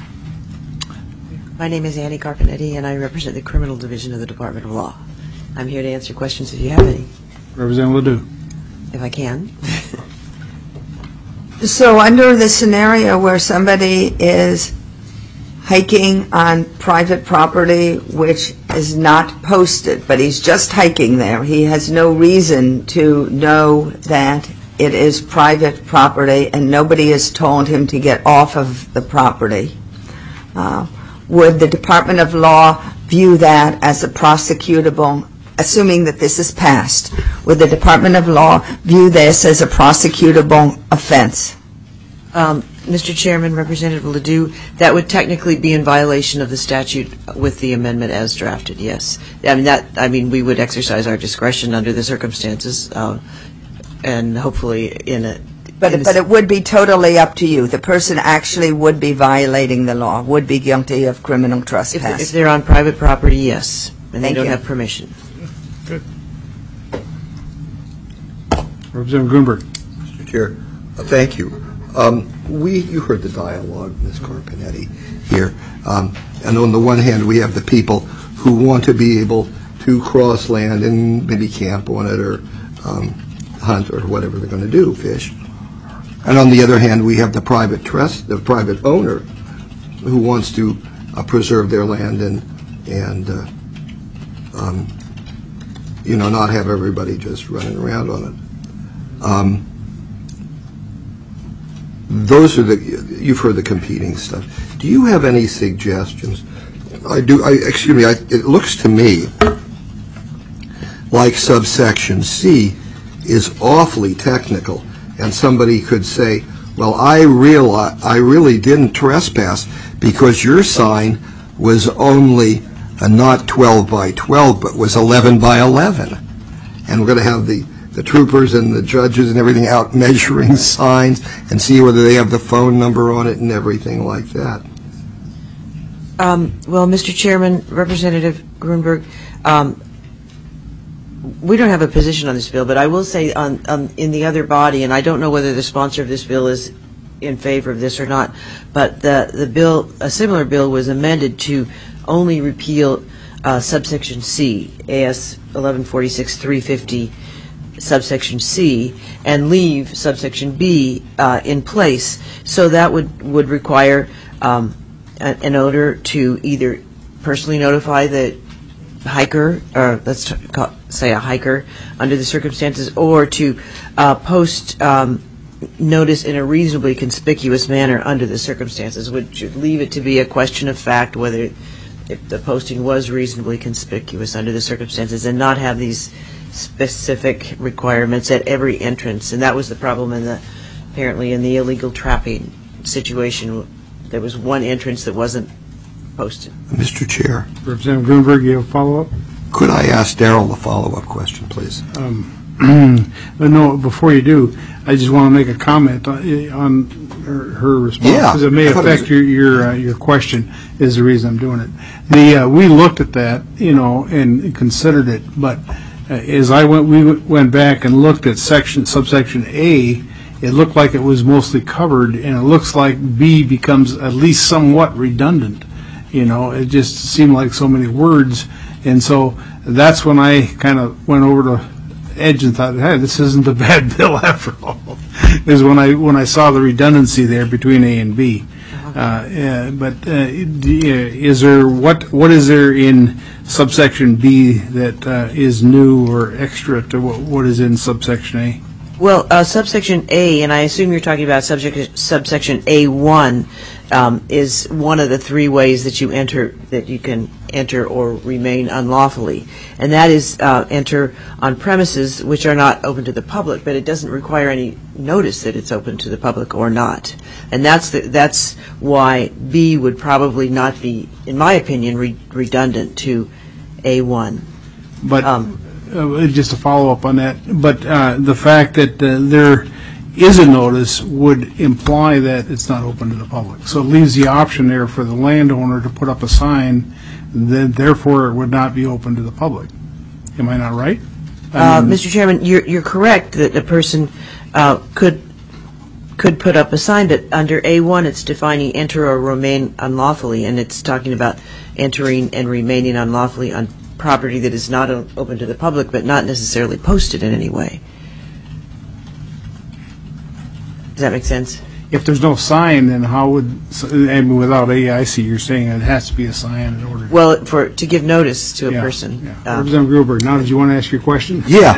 My name is Annie Carpinetti, and I represent the Criminal Division of the Department of Law. I'm here to answer questions if you have any. Representative Ledoux. If I can. So under the scenario where somebody is hiking on private property which is not posted, but he's just hiking there, he has no reason to know that it is private property and nobody has told him to get off of the property, would the Department of Law view that as a prosecutable, assuming that this is passed, would the Department of Law view this as a prosecutable offense? Mr. Chairman, Representative Ledoux, that would technically be in violation of the statute with the amendment as drafted, yes. We would exercise our discretion under the circumstances, and hopefully in a... But it would be totally up to you. The person actually would be violating the law, would be guilty of criminal trespass. If they're on private property, yes, and they don't have permission. Good. Representative Grunberg. Mr. Chair, thank you. You heard the dialogue, Ms. Carpinetti, here. And on the one hand, we have the people who want to be able to cross land and maybe camp on it or hunt or whatever they're going to do, fish. And on the other hand, we have the private owner who wants to preserve their land and not have everybody just running around on it. You've heard the competing stuff. Do you have any suggestions? It looks to me like subsection C is awfully technical, and somebody could say, well, I really didn't trespass because your sign was only not 12 by 12, but was 11 by 11. And we're going to have the troopers and the judges and everything out measuring signs and see whether they have the phone number on it and everything like that. Well, Mr. Chairman, Representative Grunberg, we don't have a position on this bill, but I will say in the other body, and I don't know whether the sponsor of this bill is in favor of this or not, but the bill, a similar bill, was amended to only repeal subsection C, AS 1146-350, subsection C, and leave subsection B in place. So that would require an owner to either personally notify the hiker, or let's say a hiker under the circumstances, or to post notice in a reasonably conspicuous manner under the circumstances, which would leave it to be a question of fact whether if the posting was reasonably conspicuous under the circumstances, and not have these specific requirements at every entrance. And that was the problem apparently in the illegal trapping situation. There was one entrance that wasn't posted. Mr. Chair. Representative Grunberg, you have a follow-up? Could I ask Darrell a follow-up question, please? No, before you do, I just want to make a comment on her response, because it may affect your question, is the reason I'm doing it. We looked at that, and considered it, but as we went back and looked at subsection A, it looked like it was mostly covered, and it looks like B becomes at least somewhat redundant. It just seemed like so many words, and so that's when I kind of went over to edge and thought, hey, this isn't a bad bill after all. Is when I saw the redundancy there between A and B. Is there what is there in subsection B that is new or extra to what is in subsection A? Well, subsection A, and I assume you're talking about subsection A1, is one of the three ways that you can enter or remain unlawfully, and that is enter on premises which are not open to the public, but it doesn't require any notice that it's open to the public or not, and that's why B would probably not be, in my opinion, redundant to A1. But just to follow up on that, but the fact that there is a notice would imply that it's not open to the public. So it leaves the option there for the landowner to put up a sign that therefore it would not be open to the public. Am I not right? Mr. Chairman, you're correct that a person could put up a sign, but under A1 it's defining enter or remain unlawfully, and it's talking about entering and remaining unlawfully on property that is not open to the public, but not necessarily posted in any way. Does that make sense? If there's no sign, then how would, without A, I see you're saying it has to be a sign in order. Well, to give notice to a person. Yeah. Representative Gruber, now did you want to ask your question? Yeah.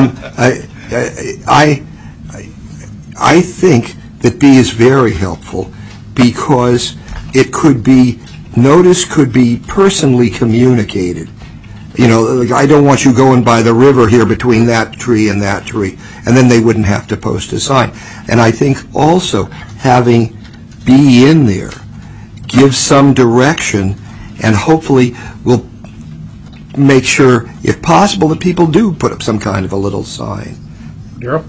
I think that B is very helpful because notice could be personally communicated. Like, I don't want you going by the river here between that tree, and then they wouldn't have to post a sign. And I think also having B in there gives some direction, and hopefully will make sure, if possible, that people do put up some kind of a little sign. Darrell?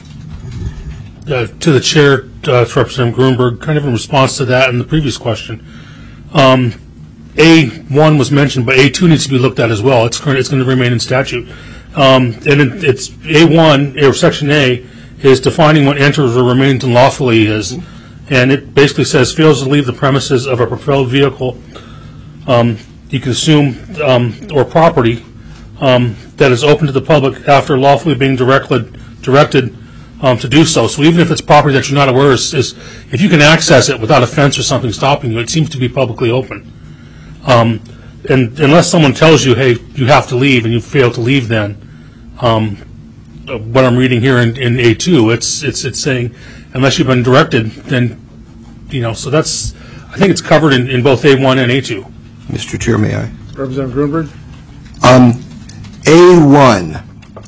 To the chair, to Representative Grunberg, kind of in response to that and the previous question, A1 was mentioned, but A2 needs to be looked at as well. It's going to remain in statute. And it's A1, or Section A, is defining what enters or remains unlawfully is. And it basically says, fails to leave the premises of a propelled vehicle, you can assume, or property that is open to the public after lawfully being directed to do so. So even if it's property that you're not aware is if you can access it without a fence or something stopping you, it seems to be publicly open. And unless someone tells you, hey, you have to leave, and you fail to leave, then what I'm reading here in A2, it's saying unless you've been directed, then so that's, I think it's covered in both A1 and A2. Mr. Chair, may I? Representative Grunberg? A1.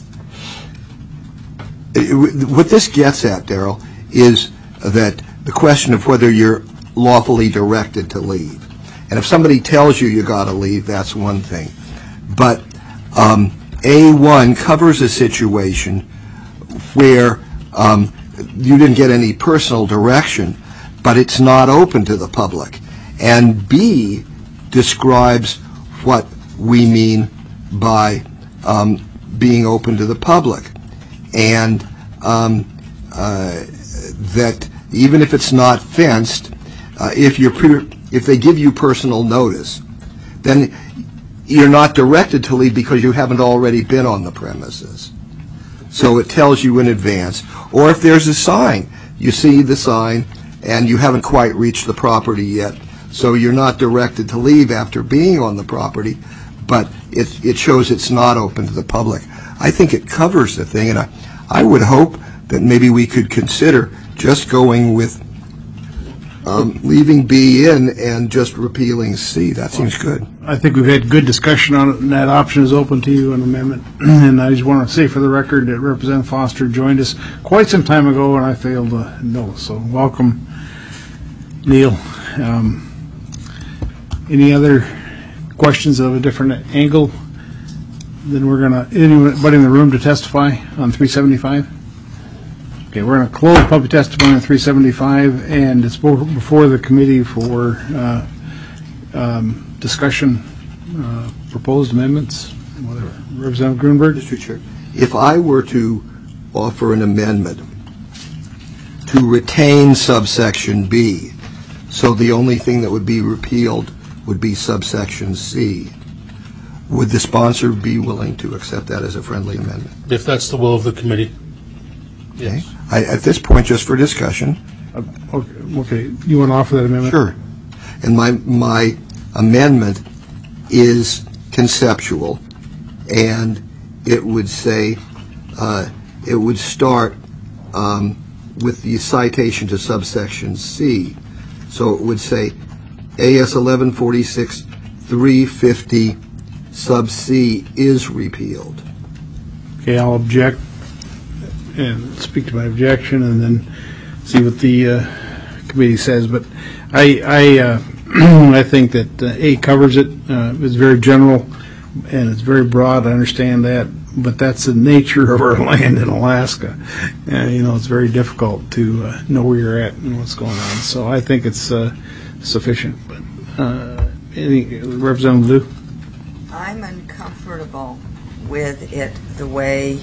What this gets at, Darrell, is that the question of whether you're lawfully directed to leave. And if somebody tells you got to leave, that's one thing. But A1 covers a situation where you didn't get any personal direction, but it's not open to the public. And B describes what we mean by being open to the public. And that even if it's not fenced, if they give you personal notice, then you're not directed to leave because you haven't already been on the premises. So it tells you in advance. Or if there's a sign, you see the sign and you haven't quite reached the property yet, so you're not directed to leave after being on the property, but it shows it's not open to the public. I think it covers the thing, and I would hope that maybe we could consider just going with leaving B in and just repealing C. That seems good. I think we've had good discussion on it, and that option is open to you, an amendment. And I just want to say for the record that Representative Foster joined us quite some time ago, and I failed to know. So welcome, Neil. Any other questions of a different angle? Then we're going to, anybody in the room to testify on 375? Okay, we're going to close public testimony on 375, and it's before the committee for discussion, proposed amendments, whatever. Representative Grunberg? Mr. Chair, if I were to offer an amendment to retain subsection B, so the only thing that would be repealed would be subsection C, would the sponsor be willing to accept that as a friendly amendment? If that's the will of the committee. Yes. At this point, just for discussion. Okay. You want to offer that amendment? Sure. And my amendment is conceptual, and it would say, it would start with the citation to subsection C. So it would say AS 1146 350 sub C is repealed. Okay, I'll object and speak to my objection, and then see what the committee says. But I think that A covers it. It's very general and it's very broad. I understand that, but that's the nature of our land in Alaska. It's very difficult to know where you're at and what's going on. So I think it's sufficient. But Representative Liu? I'm uncomfortable with it the way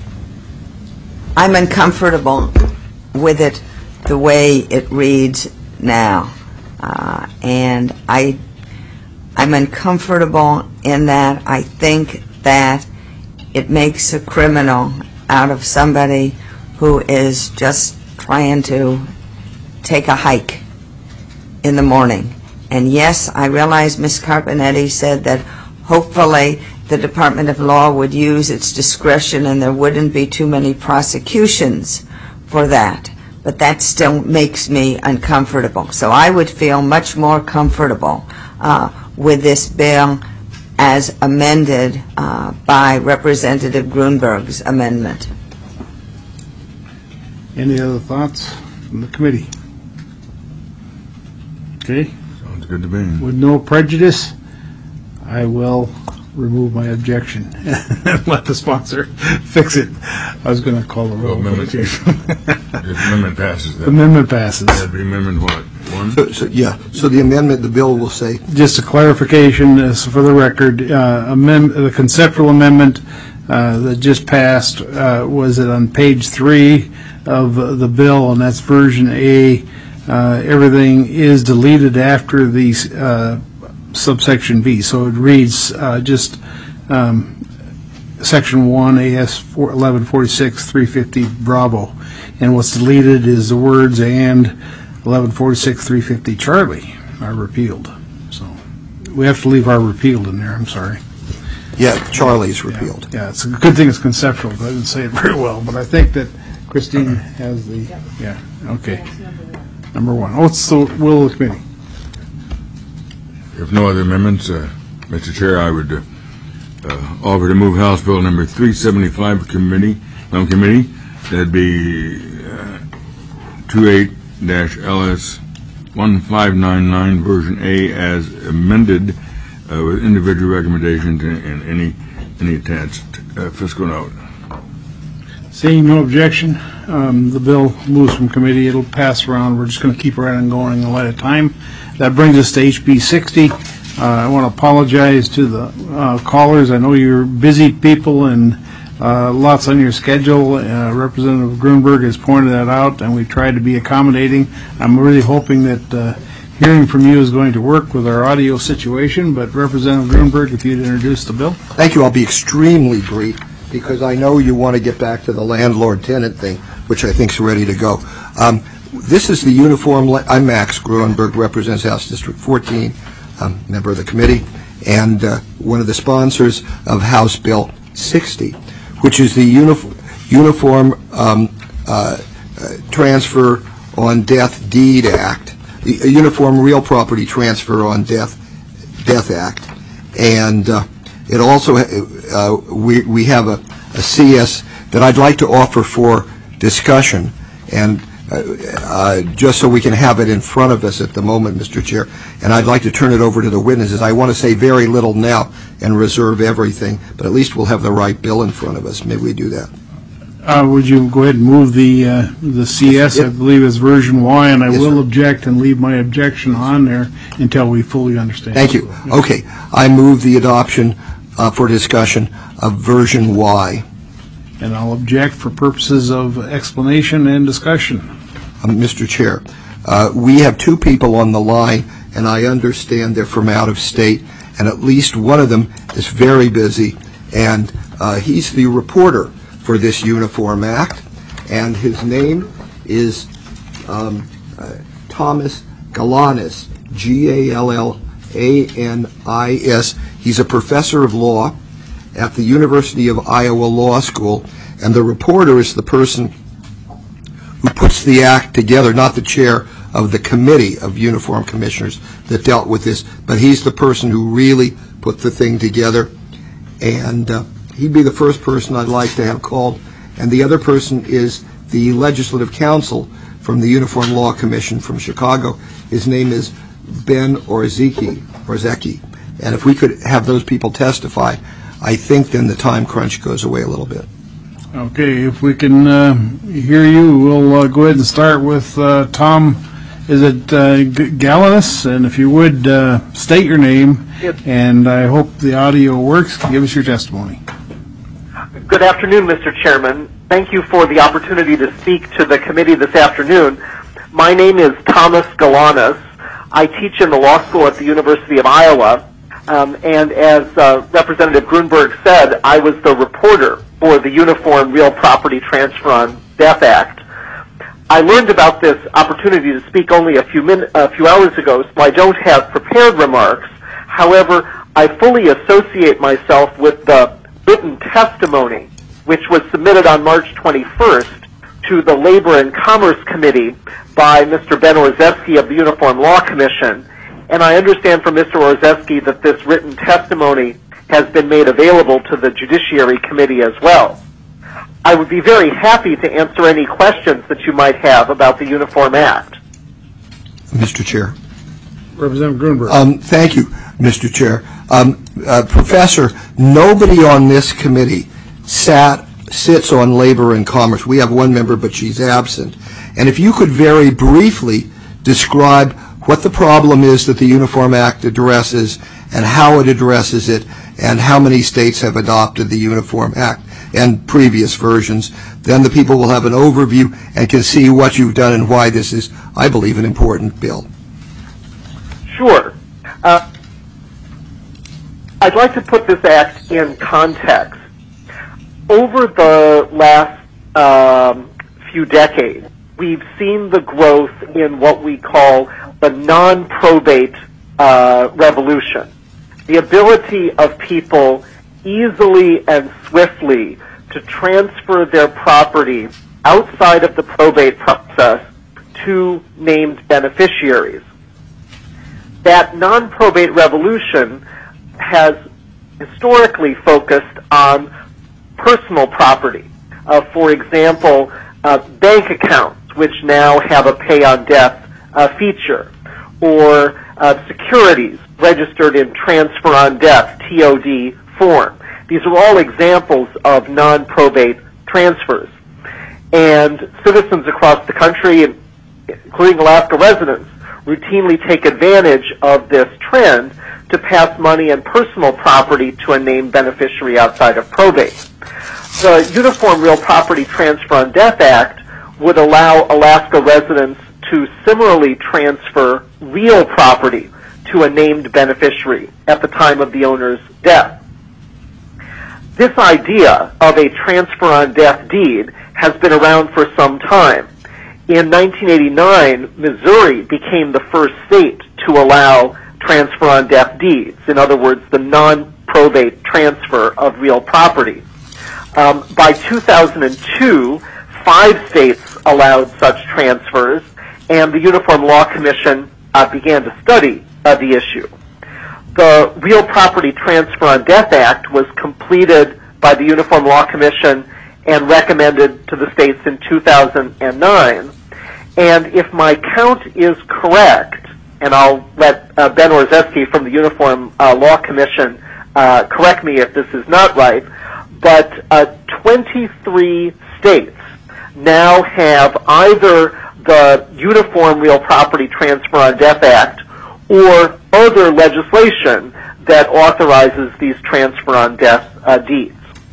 it reads now. And I'm uncomfortable in that I think that it makes a criminal out of somebody who is just trying to take a hike in the morning. And yes, I realize Ms. Carpenetti said that hopefully the Department of Law would use its discretion and there wouldn't be too many prosecutions for that. But that still makes me uncomfortable. So I would feel much more comfortable with this bill as amended by Representative Grunberg's amendment. Any other thoughts from the committee? Okay. Sounds good to me. With no prejudice, I will remove my objection and let the sponsor fix it. I was going to call the roll. Amendment passes. The amendment passes. That'd be amendment what? One? So the amendment, the bill will say? Just a clarification for the record, the conceptual amendment that just passed was it on page 3 of the bill, and that's version A. Everything is deleted after the subsection B. So it reads just section 1, AS 1146 350 Bravo. And what's deleted is the words "and 1146 350 Charlie" are repealed. So we have to leave our repealed in there. I'm sorry. Yeah, Charlie's repealed. Yeah, it's a good thing it's conceptual. I didn't say it very well, but I think that Christine has the. Yeah. Okay. Number 1. What's the will of the committee? If no other amendments, Mr. Chair, I would offer to move House Bill number 375 committee. That'd be 28-LS1599 version A as amended with individual recommendations and any attached fiscal note. Seeing no objection, the bill moves from committee. It'll pass around. We're just going to keep right on going and let it time. That brings us to HB 60. I want to apologize to the callers. I know you're busy people and lots on your schedule. Representative Grunberg has pointed that out, and we tried to be accommodating. I'm really hoping that hearing from you is going to work with our audio situation. But Representative Grunberg, if you'd introduce the bill. Thank you. I'll be extremely brief because I know you want to get back to the landlord-tenant thing, which I think is ready to go. This is the uniform. I'm Max Grunberg, represents House District 14, member of the committee, and one of the sponsors of House Bill 60, which is the Uniform Transfer on Death Deed Act, the Uniform Real Property Transfer on Death Act, and it also we have a CS that I'd like to offer for discussion, and just so we can have it in front of us at the moment, Mr. Chair. And I'd like to turn it over to the witnesses. I want to say very little now and reserve everything, but at least we'll have the right bill in front of us. Maybe we do that. Would you go ahead and move the CS, I believe is version Y, and I will object and leave my objection on there until we fully understand. Thank you. Okay. I move the adoption for discussion of version Y. And I'll object for purposes of explanation and discussion. Mr. Chair, we have two people on the line, and I understand they're from out of state, and at least one of them is very busy, and he's the reporter for this Uniform Act, and his name is Thomas Galanis, Gallanis. He's a professor of law at the University of Iowa Law School, and the reporter is the person who puts the act together, not the chair of the committee of uniform commissioners that dealt with this, but he's the person who really put the thing together, and he'd be the first person I'd like to have called, and the other person is the legislative counsel from the Uniform Law Commission from Chicago. His name is Ben Orzecki, and if we could have those people testify, I think then the time crunch goes away a little bit. Okay, if we can hear you, we'll go ahead and start with Tom. Is it Galanis? And if you would, state your name, and I hope the audio works. Give us your testimony. Good afternoon, Mr. Chairman. Thank you for the opportunity to speak to the committee this afternoon. My name is Thomas Galanis. I teach in the law school at the University of Iowa, and as Representative Grunberg said, I was the reporter for the Uniform Real Property Transfer on Death Act. I learned about this opportunity to speak only a few hours ago, so I don't have prepared remarks. However, I fully associate myself with the written testimony, which was submitted on March 21st to the Labor and Commerce Committee by Mr. Ben Orzecki of the Uniform Law Commission. And I understand from Mr. Orzecki that this written testimony has been made available to the Judiciary Committee as well. I would be very happy to answer any questions that you might have about the Uniform Act. Mr. Chair. Representative Grunberg. Thank you, Mr. Chair. Professor, nobody on this committee sits on Labor and Commerce. We have one member, but she's absent. And if you could very briefly describe what the problem is that the Uniform Act addresses and how it addresses it and how many states have adopted the Uniform Act and previous versions, then the people will have an overview and can see what you've done and why this is, I believe, an important bill. Sure. I'd like to put this act in context. Over the last few decades, we've seen the growth in what we call the non-probate revolution. The ability of people easily and swiftly to transfer their property outside of the probate process to named beneficiaries. That non-probate revolution has historically focused on personal property. For example, bank accounts, which now have a pay-on-death feature, or securities registered in transfer-on-death, TOD, form. These are all examples of non-probate transfers. And citizens across the country, including Alaska residents, routinely take advantage of this trend to pass money and personal property to a named beneficiary outside of probate. The Uniform Real Property Transfer on Death Act would allow Alaska residents to similarly transfer real property to a named beneficiary at the time of the owner's death. This idea of a transfer on death deed has been around for some time. In 1989, Missouri became the first state to allow transfer on death deeds, in other words, the non-probate transfer of real property. By 2002, 5 states allowed such transfers, and the Uniform Law Commission began to study the issue. The Real Property Transfer on Death Act was completed by the Uniform Law Commission and recommended to the states in 2009. And if my count is correct, and I'll let Ben Orzeski from the Uniform Law Commission correct me if this is not right, but 23 states now have either the Uniform Real Property Transfer on Death Act or other legislation that authorizes these transfer on death deeds.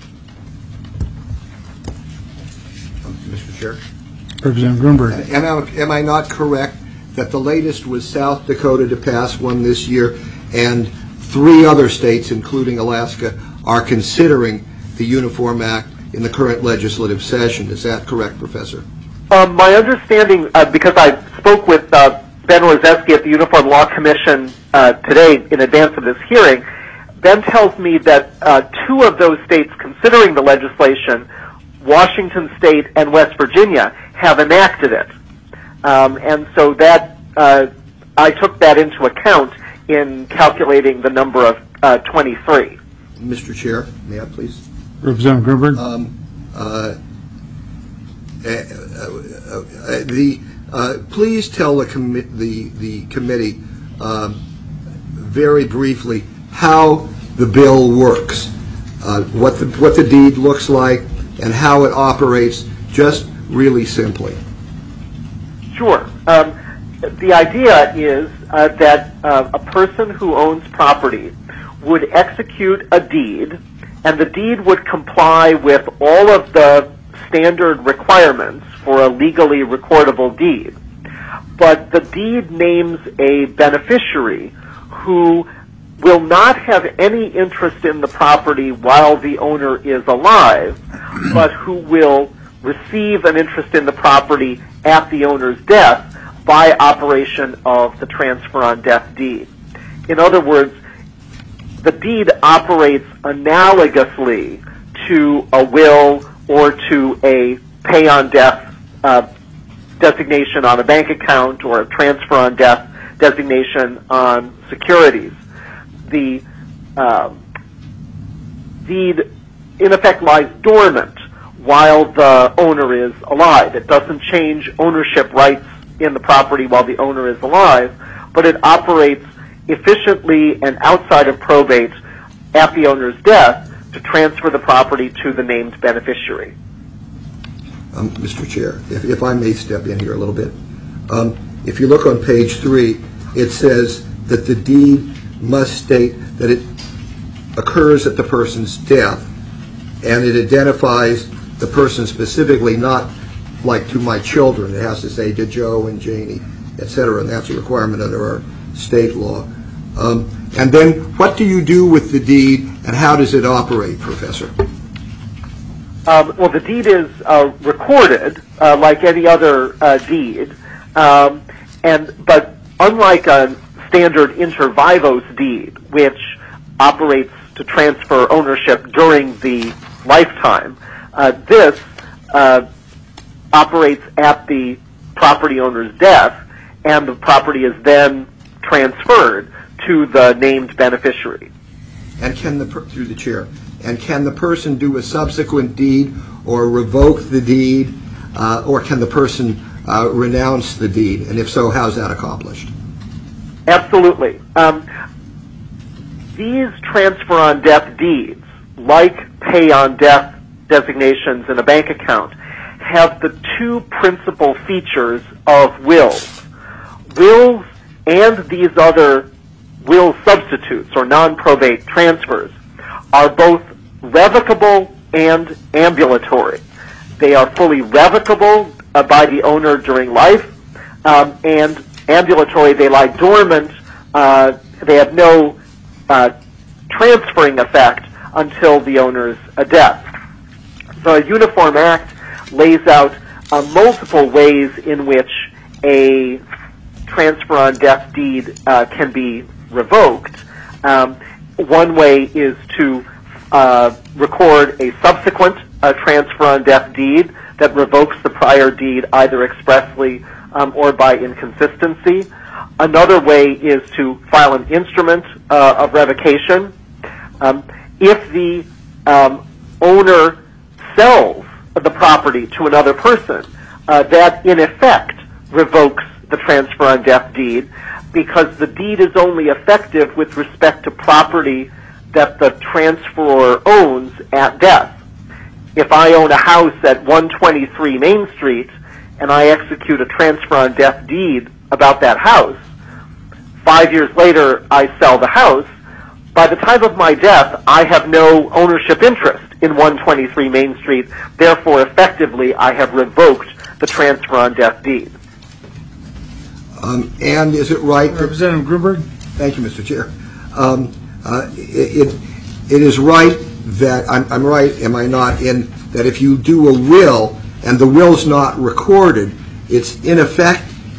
Mr. Chair? Representative Grunberg. Am I not correct that the latest was South Dakota to pass one this year, and 3 other states, including Alaska, are considering the Uniform Act in the current legislative session? Is that correct, Professor? My understanding, because I spoke with Ben Orzeski at the Uniform Law Commission today in advance of this hearing, Ben tells me that 2 of those states considering the legislation, Washington State and West Virginia, have enacted it. And so that I took that into account in calculating the number of 23. Mr. Chair, may I please? Representative Grunberg. Please tell the committee very briefly how the bill works, what the deed looks like, and how it operates, just really simply. Sure. The idea is that a person who owns property would execute a deed, and the deed would comply with all of the standard requirements for a legally recordable deed. But the deed names a beneficiary who will not have any interest in the property while the owner is alive, but who will receive an interest in the property at the owner's death by operation of the transfer on death deed. In other words, the deed operates analogously to a will or to a pay on death designation on a bank account or a transfer on death designation on securities. The deed, in effect, lies dormant while the owner is alive. It doesn't change ownership rights in the property while the owner is alive, but it operates efficiently and outside of probate at the owner's death to transfer the property to the named beneficiary. Mr. Chair, if I may step in here a little bit. If you look on page 3, it says that the deed must state that it occurs at the person's death, and it identifies the person specifically, not like to my children. It has to say to Joe and Janie, etc., and that's a requirement under our state law. And then what do you do with the deed, and how does it operate, Professor? Well, the deed is recorded like any other deed, but unlike a standard inter vivos deed, which operates to transfer ownership during the lifetime, this operates at the property owner's death, and the property is then transferred to the named beneficiary. And through the chair, and can the person do a subsequent deed or revoke the deed, or can the person renounce the deed? And if so, how is that accomplished? Absolutely. These transfer on death deeds, like pay on death designations in a bank account, have the 2 principal features of wills. Wills and these other will substitutes or non-probate transfers are both revocable and ambulatory. They are fully revocable by the owner during life, and ambulatory, they lie dormant. They have no transferring effect until the owner's death. The Uniform Act lays out multiple ways in which a transfer on death deed can be revoked. One way is to record a subsequent transfer on death deed that revokes the prior deed either expressly or by inconsistency. Another way is to file an instrument of revocation. If the owner sells the property to another person, that in effect revokes the transfer on death deed, because the deed is only effective with respect to property that the transferor owns at death. If I own a house at 123 Main Street and I execute a transfer on death deed about that house, 5 years later I sell the house, by the time of my death I have no ownership interest in 123 Main Street, therefore effectively I have revoked the transfer on death deed. And is it right, Representative Gruberg? Thank you, Mr. Chair. It is right that I'm right, am I not, in that if you do a will and the will's not recorded, it's ineffective.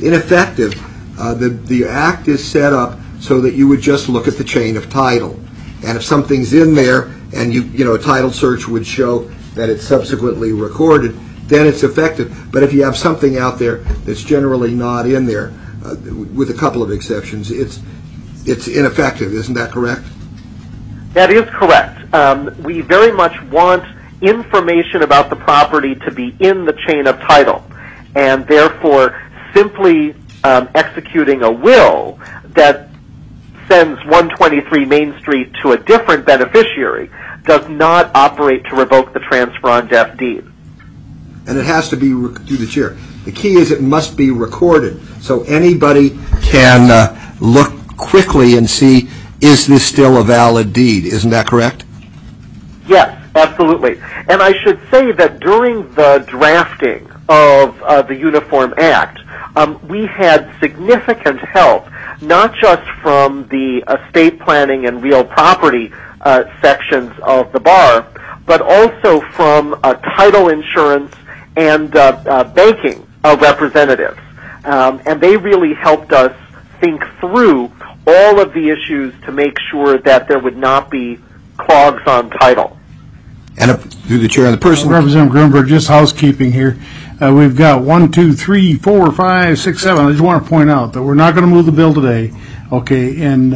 The act is set up so that you would just look at the chain of title, and if something's in there and a title search would show that it's subsequently recorded, then it's effective. But if you have something out there that's generally not in there, with a couple of exceptions, it's ineffective. Isn't that correct? That is correct. We very much want information about the property to be in the chain of title, and therefore simply executing a will that sends 123 Main Street to a different beneficiary does not operate to revoke the transfer on death deed. And it has to be, through the chair, the key is it must be recorded so anybody can look quickly and see, is this still a valid deed? Isn't that correct? Yes, absolutely. And I should say that during the drafting of the Uniform Act, we had significant help, not just from the estate planning and real property sections of the bar, but also from title insurance and banking representatives. And they really helped us think through all of the issues to make sure that there would not be clogs on title. And through the chair, and the person... Representative Grunberg, just housekeeping here. We've got 1, 2, 3, 4, 5, 6, 7. I just want to point out that we're not going to move the bill today, okay? And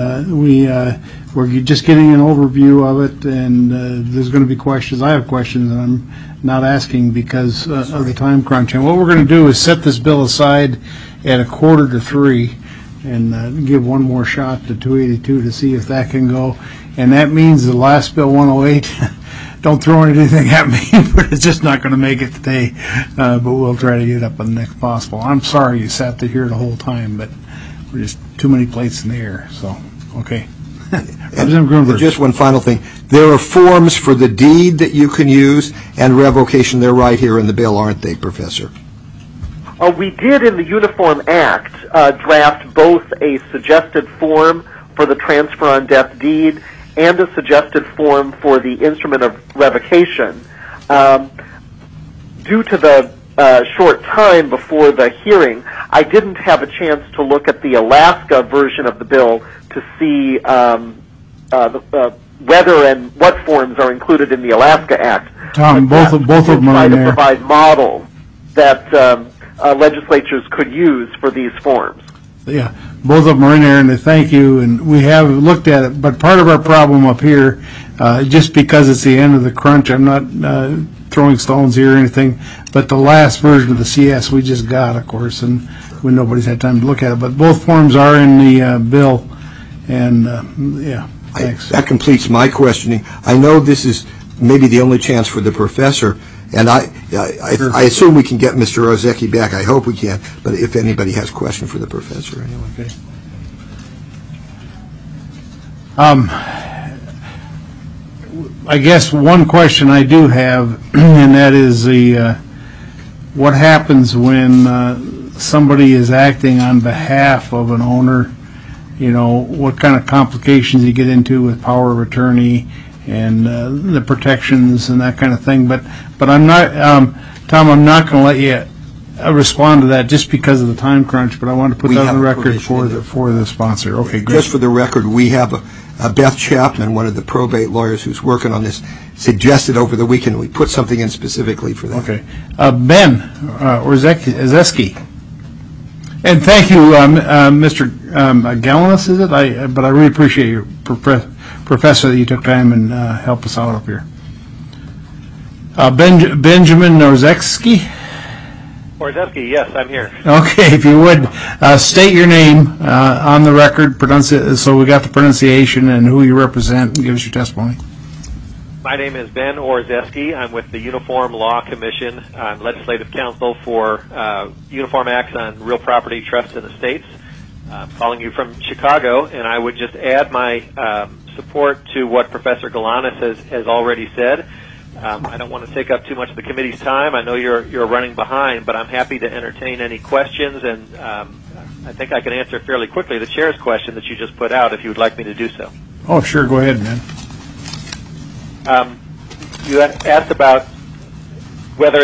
we're just getting an overview of it, and there's going to be questions. I have questions, and I'm not asking because of the time crunch. And what we're going to do is set this bill aside at 2:45 and give one more shot to 282 to see if that can go. And that means the last bill, 108, don't throw anything at me, but it's just not going to make it today. But we'll try to get it up on the next possible. I'm sorry you sat there here the whole time, but we're just too many plates in the air. So, okay. And just one final thing. There are forms for the deed that you can use and revocation. They're right here in the bill, aren't they, Professor? We did in the Uniform Act draft both a suggested form for the transfer on death deed and a suggested form for the instrument of revocation. Due to the short time before the hearing, I didn't have a chance to look at the Alaska version of the bill to see whether and what forms are included in the Alaska Act. Tom, both of them are in there. To provide models that legislatures could use for these forms. Yeah, both of them are in there, and thank you. And we have looked at it, but part of our problem up here, just because it's the end of the crunch, I'm not throwing stones here or anything, but the last version of the CS we just got, of course, and when nobody's had time to look at it. But both forms are in the bill, and yeah, thanks. That completes my questioning. I know this is maybe the only chance for the professor, and I assume we can get Mr. Ozeki back. I hope we can, but if anybody has a question for the professor, anyway. Okay. I guess one question I do have, and that is what happens when somebody is acting on behalf of an owner? You know, what kind of complications you get into with power of attorney and the protections and that kind of thing. But I'm not, Tom, I'm not going to let you respond to that just because of the time crunch, but I want to put that on the record for the sponsor. Okay, great. Just for the record, we have Beth Chapman, one of the probate lawyers who's working on this, suggested over the weekend we put something in specifically for that. Okay. Ben Orzeski. And thank you, Mr. Galanis, is it? But I really appreciate you, Professor, that you took time and help us out up here. Benjamin Orzeski. Orzewski, yes, I'm here. Okay, if you would, state your name on the record, pronounce it, so we got the pronunciation and who you represent, and give us your testimony. My name is Ben Orzewski. I'm with the Uniform Law Commission. I'm legislative counsel for Uniform Acts on Real Property, Trusts, and Estates. I'm calling you from Chicago, and I would just add my support to what Professor Galanis has already said. I don't want to take up too much of the committee's time. I know you're running behind, but I'm happy to entertain any questions, and I think I can answer fairly quickly the chair's question that you just put out if you would like me to do so. Oh, sure, go ahead, man. You asked about whether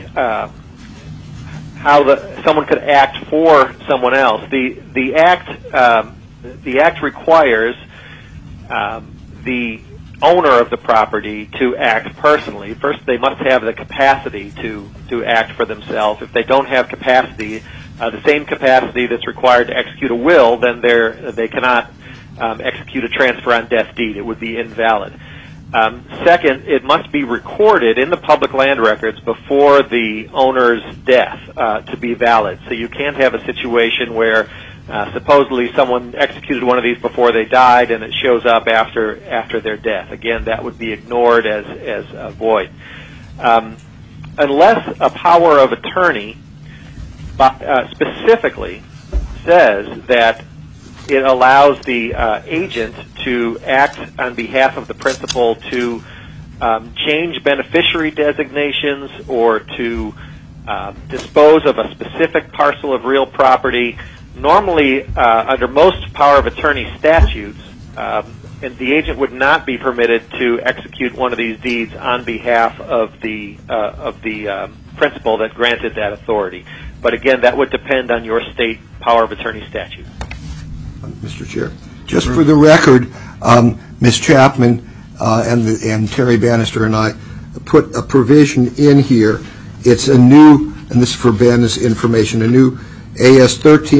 someone could act for someone else. The act requires the owner of the property to act personally. First, they must have the capacity to act for themselves. If they don't have capacity, the same capacity that's required to execute a will, then they cannot execute a transfer on death deed. It would be invalid. Second, it must be recorded in the public land records before the owner's death to be valid. So you can't have a situation where supposedly someone executed one of these before they died and it shows up after their death. Again, that would be ignored as void. Unless a power of attorney specifically says that it allows the agent to act on behalf of the principal to change beneficiary designations or to dispose of a specific parcel of real property. Normally, under most power of attorney statutes, and the agent would not be permitted to execute one of these deeds on behalf of the principal that granted that authority. But again, that would depend on your state power of attorney statute. Mr. Chair, just for the record, Ms. Chapman and Terry Bannister and I put a provision in here. It's a new, and this is for Ben's information, a new AS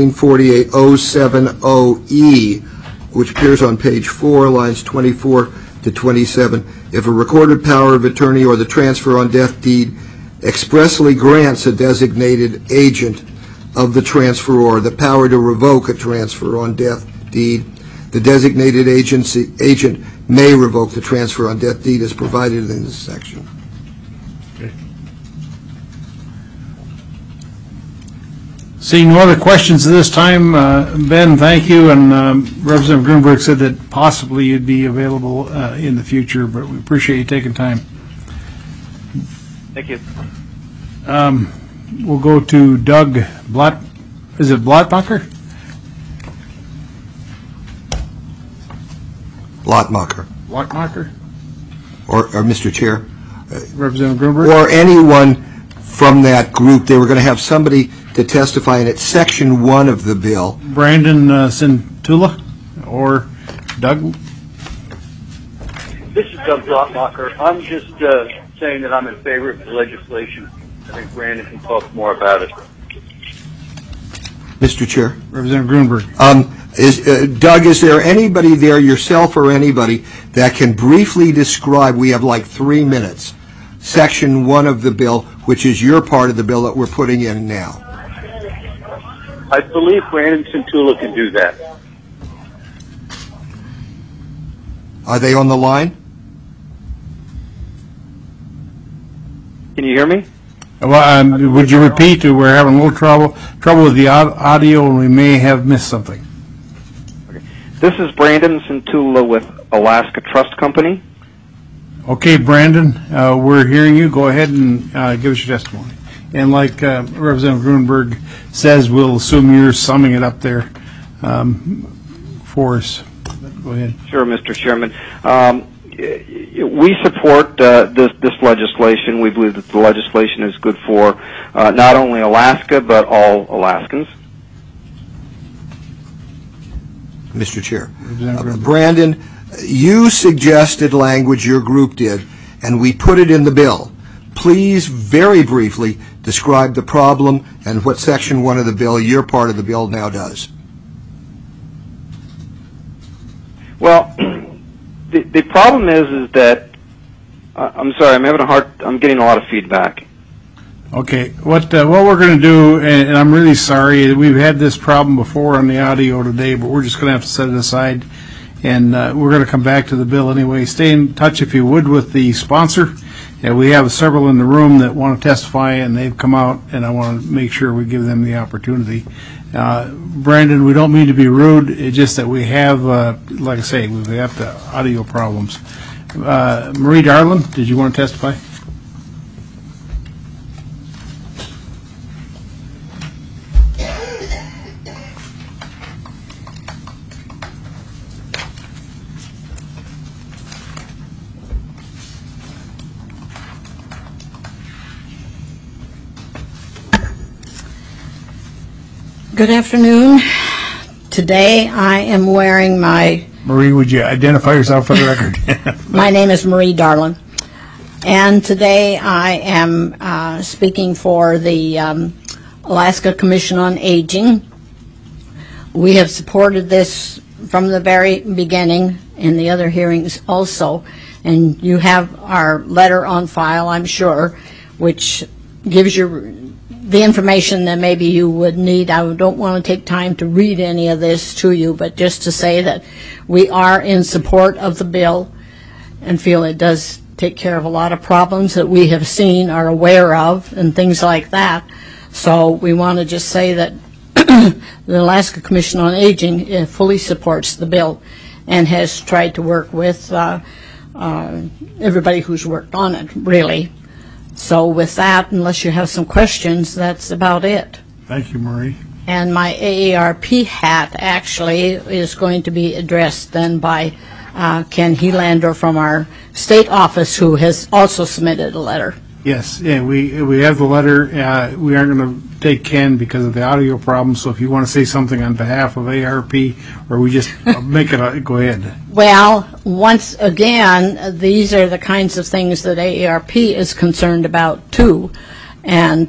1348-070E, which appears on page 4, lines 24 to 27. If a recorded power of attorney or the transfer on death deed expressly grants a designated agent of the transferor the power to revoke a transfer on death deed, the designated agent may revoke the transfer on death deed as provided in this section. Okay. Seeing no other questions at this time, Ben, thank you, and Representative Grunberg said that possibly you'd be available in the future, but we appreciate you taking time. Thank you. We'll go to Doug Blatt. Is it Blattmacher? Blattmacher. Blattmacher? Or Mr. Chair. Representative Grunberg? Or anyone from that group. They were going to have somebody to testify, and it's Section 1 of the bill. Brandon Centula or Doug? This is Doug Blattmacher. I'm just saying that I'm in favor of the legislation. I think Brandon can talk more about it. Mr. Chair. Representative Grunberg. Doug, is there anybody there, yourself or anybody, that can briefly describe, we have like 3 minutes, Section 1 of the bill, which is your part of the bill that we're putting in now? I believe Brandon Centula can do that. Are they on the line? Can you hear me? Well, would you repeat? We're having a little trouble with the audio, and we may have missed something. Okay. This is Brandon Centula with Alaska Trust Company. Okay, Brandon, we're hearing you. Go ahead and give us your testimony. And like Representative Grunberg says, we'll assume you're summing it up there for us. Go ahead. Sure, Mr. Chairman. We support this legislation. We believe that the legislation is good for not only Alaska, but all Alaskans. Mr. Chair. Brandon, you suggested language, your group did, and we put it in the bill. Please, very briefly, describe the problem and what Section 1 of the bill, your part of the bill, now does. Well, the problem is that I'm sorry, I'm getting a lot of feedback. Okay, what we're going to do, and I'm really sorry, we've had this problem before on the audio today, but we're just going to have to set it aside, and we're going to come back to the bill anyway. Stay in touch, if you would, with the sponsor. We have several in the room that want to testify, and they've come out, and I want to make sure we give them the opportunity. Brandon, we don't mean to be rude, it's just that we have, like I say, we have the audio problems. Marie Darlin, did you want to testify? Good afternoon. Today I am wearing my... Marie, would you identify yourself for the record? My name is Marie Darlin. And today I am speaking for the Alaska Commission on Aging. We have supported this from the very beginning in the other hearings also. And you have our letter on file, I'm sure, which gives you the information that maybe you would need. I don't want to take time to read any of this to you, but just to say that we are in support of the bill and feel it does take care of a lot of problems that we have seen, are aware of, and things like that. So we want to just say that the Alaska Commission on Aging fully supports the bill and has tried to work with everybody who's worked on it, really. So with that, unless you have some questions, that's about it. Thank you, Marie. And my AARP hat actually is going to be addressed then by Ken Helander from our state office, who has also submitted a letter. Yes, yeah, we have the letter. We aren't going to take Ken because of the audio problem, so if you want to say something on behalf of ARP, or we just make it, go ahead. Well, once again, these are the kinds of things that AARP is concerned about too. And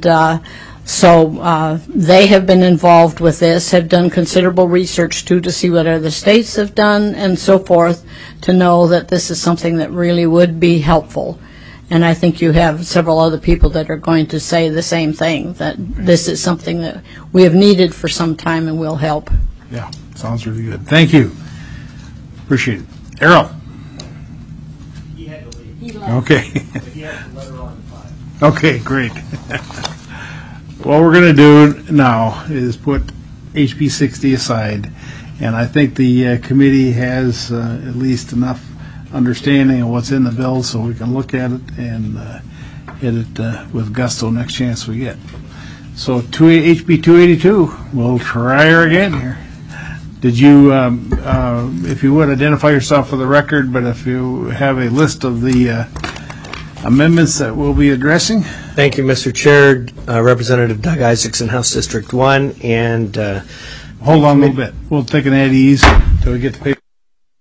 so they have been involved with this, have done considerable research too to see what other states have done and so forth, to know that this is something that really would be helpful. And I think you have several other people that are going to say the same thing, that this is something that we have needed for some time and will help. Yeah, sounds really good. Thank you. Appreciate it. Errol. He had to leave. Okay. But he has the letter on file. Okay, great. What we're going to do now is put HB 60 aside, and I think the committee has at least enough understanding of what's in the bill so we can look at it and hit it with gusto next chance we get. So HB 282, we'll try her again here. Did you, if you would, identify yourself for the record, but if you have a list of the amendments that we'll be addressing. Thank you, Mr. Chair. Representative Doug Isaacson, House District 1, and... Hold on a little bit. We'll take an at ease until we get the paper.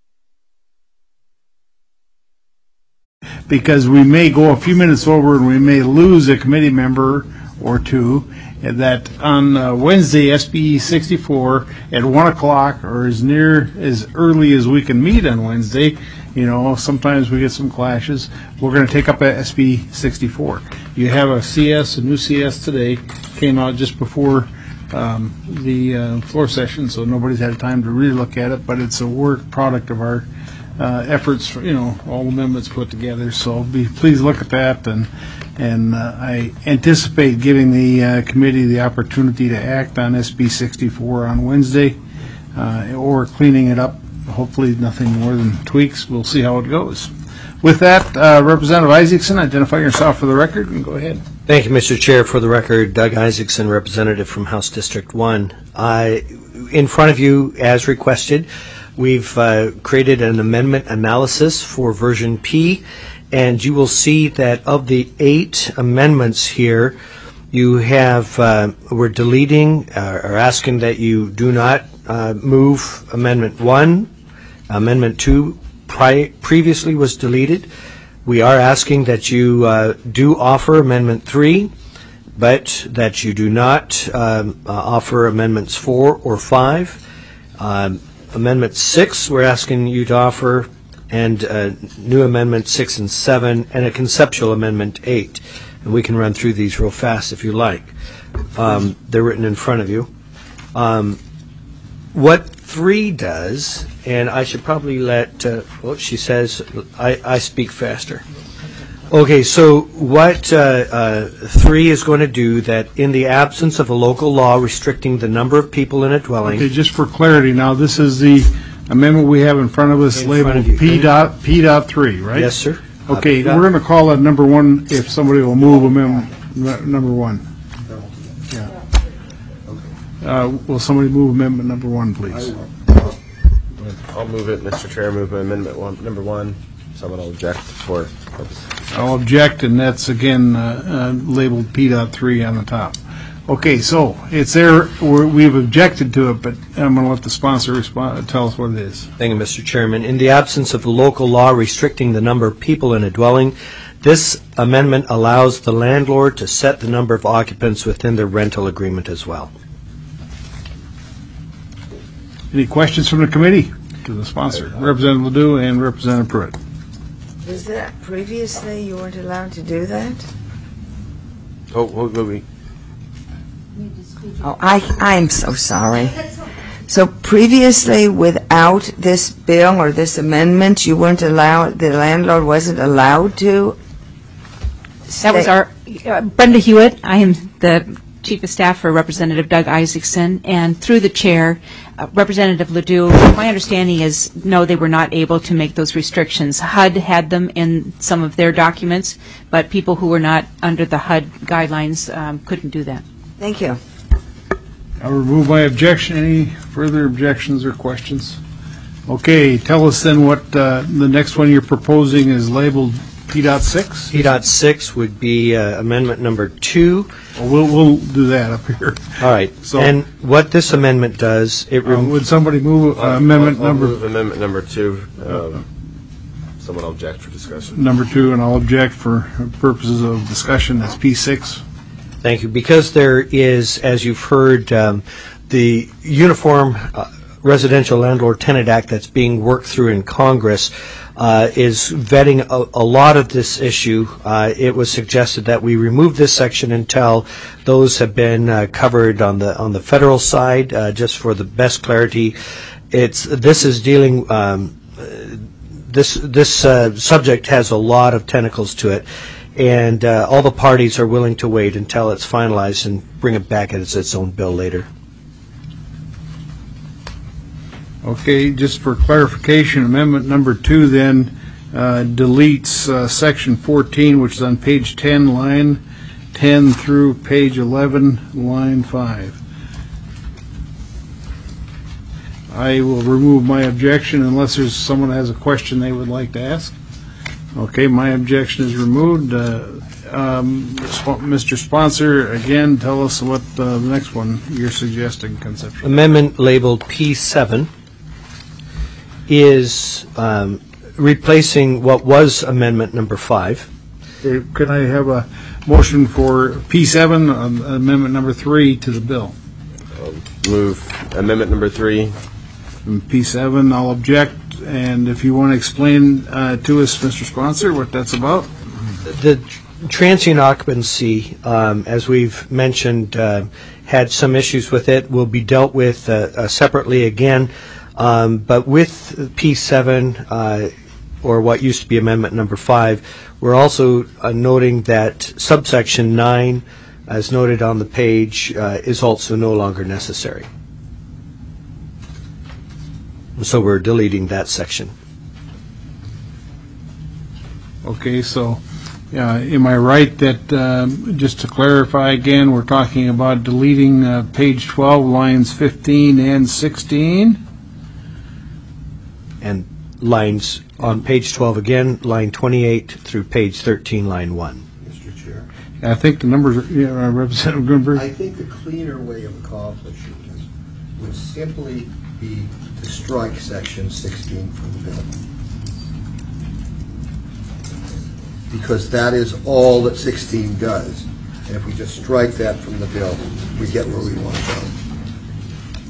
Because we may go a few minutes over and we may lose a committee member or two. That on Wednesday, SB 64 at 1 o'clock, or as early as we can meet on Wednesday, you know, sometimes we get some clashes, we're going to take up SB 64. You have a new CS today, came out just before the floor session, so nobody's had time to really look at it, but it's a work product of our efforts, for, you know, all the amendments put together. So please look at that, and I anticipate giving the committee the opportunity to act on SB 64 on Wednesday, or cleaning it up. Hopefully nothing more than tweaks. We'll see how it goes. With that, Representative Isaacson, identify yourself for the record and go ahead. Thank you, Mr. Chair. For the record, Doug Isaacson, representative from House District 1. In front of you, as requested, we've created an amendment analysis for version P, and you will see that of the 8 amendments here, you have, we're deleting or asking that you do not move Amendment 1. Amendment 2 previously was deleted. We are asking that you do offer Amendment 3, but that you do not offer Amendments 4 or 5. Amendment 6, we're asking you to offer, and new Amendment 6 and 7, and a conceptual Amendment 8. and we can run through these real fast if you like. They're written in front of you. What 3 does, and I should probably let, she says I speak faster. Okay, so what 3 is going to do, that in the absence of a local law restricting the number of people in a dwelling. Okay, just for clarity, now this is the amendment we have in front of us labeled P.3, right? Yes, sir. Okay, we're going to call that number 1 if somebody will move amendment number 1. Yeah. Will somebody move amendment number 1, please? I'll move it, Mr. Chair. Move amendment number 1. Someone will object for purposes. I'll object, and that's again labeled P.3 on the top. Okay, so it's there. We've objected to it, but I'm going to let the sponsor tell us what it is. Thank you, Mr. Chairman. In the absence of a local law restricting the number of people in a dwelling, this amendment allows the landlord to set the number of occupants within their rental agreement as well. Any questions from the committee to the sponsor? Representative Ledoux and Representative Pruitt. Was that previously you weren't allowed to do that? I'm so sorry. So previously, without this bill or this amendment, you weren't allowed, the landlord wasn't allowed to? That was our, Brenda Hewitt. I am the Chief of Staff for Representative Doug Isaacson, and through the chair, Representative Ledoux, my understanding is, no, they were not able to make those restrictions. HUD had them in some of their documents, but people who were not under the HUD guidelines couldn't do that. Thank you. I'll remove my objection. Any further objections or questions? Okay, tell us then what the next one you're proposing is labeled P.6? P.6 would be amendment number 2. Well, we'll do that up here. All right. So, and what this amendment does, would somebody move amendment number? I'll move amendment number 2. Someone will object for discussion. Number 2, and I'll object for purposes of discussion. That's P6. Thank you. Because there is, as you've heard, the Uniform Residential Landlord-Tenant Act that's being worked through in Congress is vetting a lot of this issue. It was suggested that we remove this section until those have been covered on the federal side, just for the best clarity. This is dealing. This subject has a lot of tentacles to it, and all the parties are willing to wait until it's finalized and bring it back as its own bill later. Okay, just for clarification, amendment number 2 then deletes section 14, which is on page 10, line 10 through page 11, line 5. I will remove my objection unless there's someone has a question they would like to ask. Okay, my objection is removed. Mr. Sponsor, again, tell us what the next one you're suggesting conceptually. Amendment labeled P7 is replacing what was amendment number 5. Okay, can I have a motion for P7, amendment number 3 to the bill? I'll move amendment number 3. P7, I'll object, and if you want to explain to us, Mr. Sponsor, what that's about. The transient occupancy, as we've mentioned, had some issues with it, will be dealt with separately again. But with P7, or what used to be amendment number 5, we're also noting that subsection 9, as noted on the page, is also no longer necessary. So we're deleting that section. Okay, so am I right that, just to clarify again, we're talking about deleting page 12, lines 15 and 16? And lines on page 12 again, line 28 through page 13, line 1. Mr. Chair. I think the numbers are, Representative Grunberg? I think the cleaner way of accomplishing this would simply be to strike section 16 from the bill. Because that is all that 16 does. And if we just strike that from the bill, we get where we want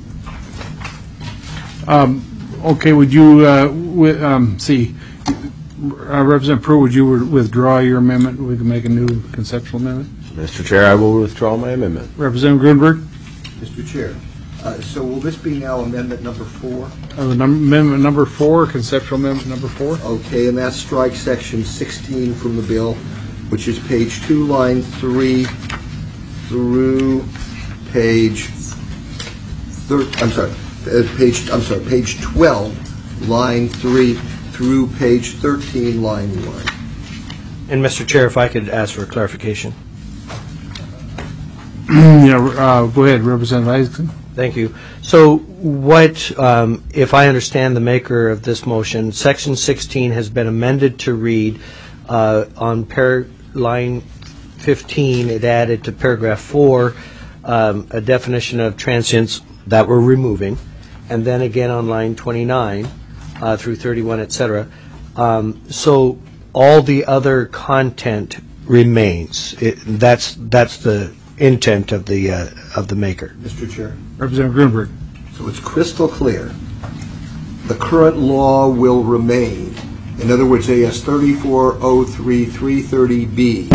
to go. Okay, would you see? Representative Pruitt, would you withdraw your amendment? We can make a new conceptual amendment. Mr. Chair, I will withdraw my amendment. Representative Grunberg? Mr. Chair, so will this be now amendment number 4? Amendment number 4, conceptual amendment number 4. Okay, and that strikes section 16 from the bill, which is page 2, line 3 through page page 12, line 3 through page 13, line 1. And Mr. Chair, if I could ask for clarification. Go ahead, Representative Isaacson. Thank you. So what, if I understand the maker of this motion, section 16 has been amended to read on line 15, it added to paragraph 4 a definition of transients that we're removing, and then again on line 29 through 31, et cetera. So all the other content remains. That's the intent of the maker. Mr. Chair. Representative Grunberg. So it's crystal clear. The current law will remain. In other words, AS 3403-330B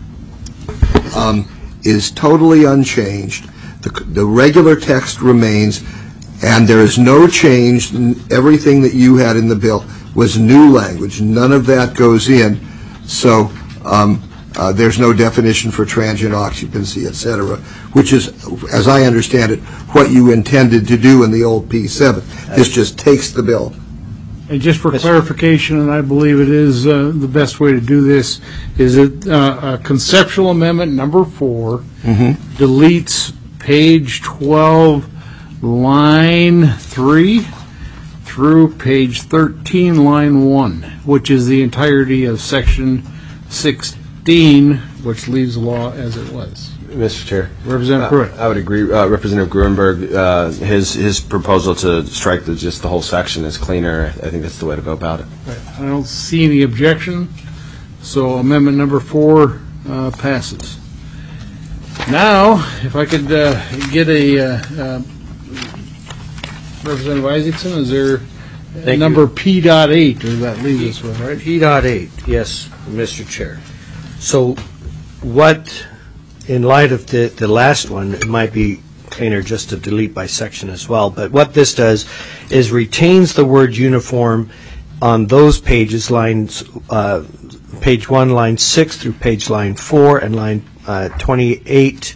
is totally unchanged. The regular text remains, and there is no change. Everything that you had in the bill was new language. None of that goes in. So there's no definition for transient occupancy, et cetera, which is, as I understand it, what you intended to do in the old P7. This just takes the bill. And just for clarification, and I believe it is the best way to do this, is that conceptual amendment number 4 deletes page 12, line 3 through page 13, line 1, which is the entirety of section 16, which leaves the law as it was. Mr. Chair. Representative Pruitt. I would agree. Representative Grunberg, his proposal to strike just the whole section is cleaner. I think that's the way to go about it. Right. I don't see any objection, so amendment number 4 passes. Now, if I could get a Representative Isaacson, is there number P.8, or that leaves us with, right? P.8, yes, Mr. Chair. So what, in light of the last one, it might be cleaner just to delete by section as well, but what this does is retains the word uniform on those pages, lines, page 1, line 6 through page line 4, and line 28,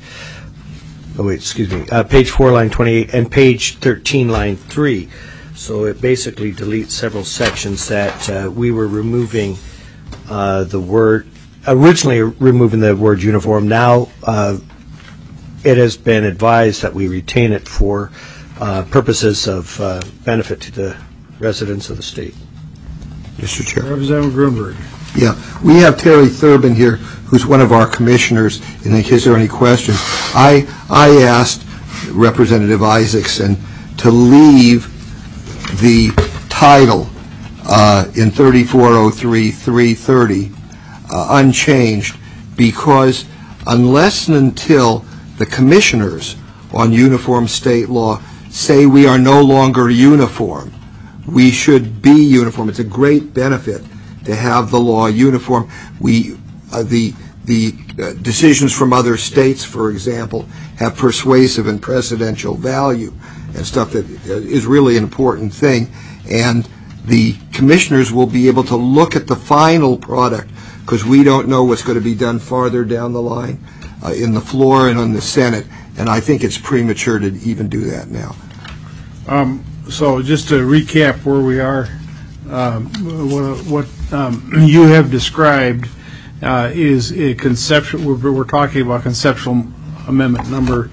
page 4, line 28, and page 13, line 3. So it basically deletes several sections that we were removing the word, originally removing the word uniform. Now it has been advised that we retain it for purposes of benefit to the residents of the state. Mr. Chair. Representative Grunberg. Yeah, we have Terry Thurbin here, who's one of our commissioners, and in case there are any questions. I asked Representative Isaacson to leave the title in 3403-330 unchanged, because unless and until the commissioners on uniform state law say we are no longer uniform, we should be uniform. It's a great benefit to have the law uniform. The decisions from other states, for example, have persuasive and precedential value and stuff that is really an important thing. And the commissioners will be able to look at the final product, because we don't know what's going to be done farther down the line in the floor and on the Senate. And I think it's premature to even do that now. So just to recap where we are, what you have described is a conceptual. We're talking about conceptual amendment number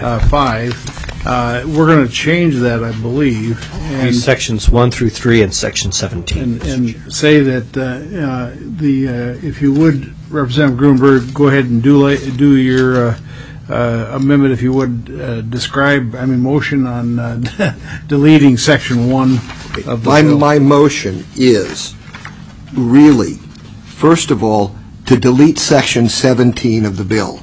5. We're going to change that, I believe. And sections 1 through 3 and section 17. And say that if you would, Representative Grunberg, go ahead and do your amendment, if you would, motion on deleting section 1 of the bill. My motion is really, first of all, to delete section 17 of the bill,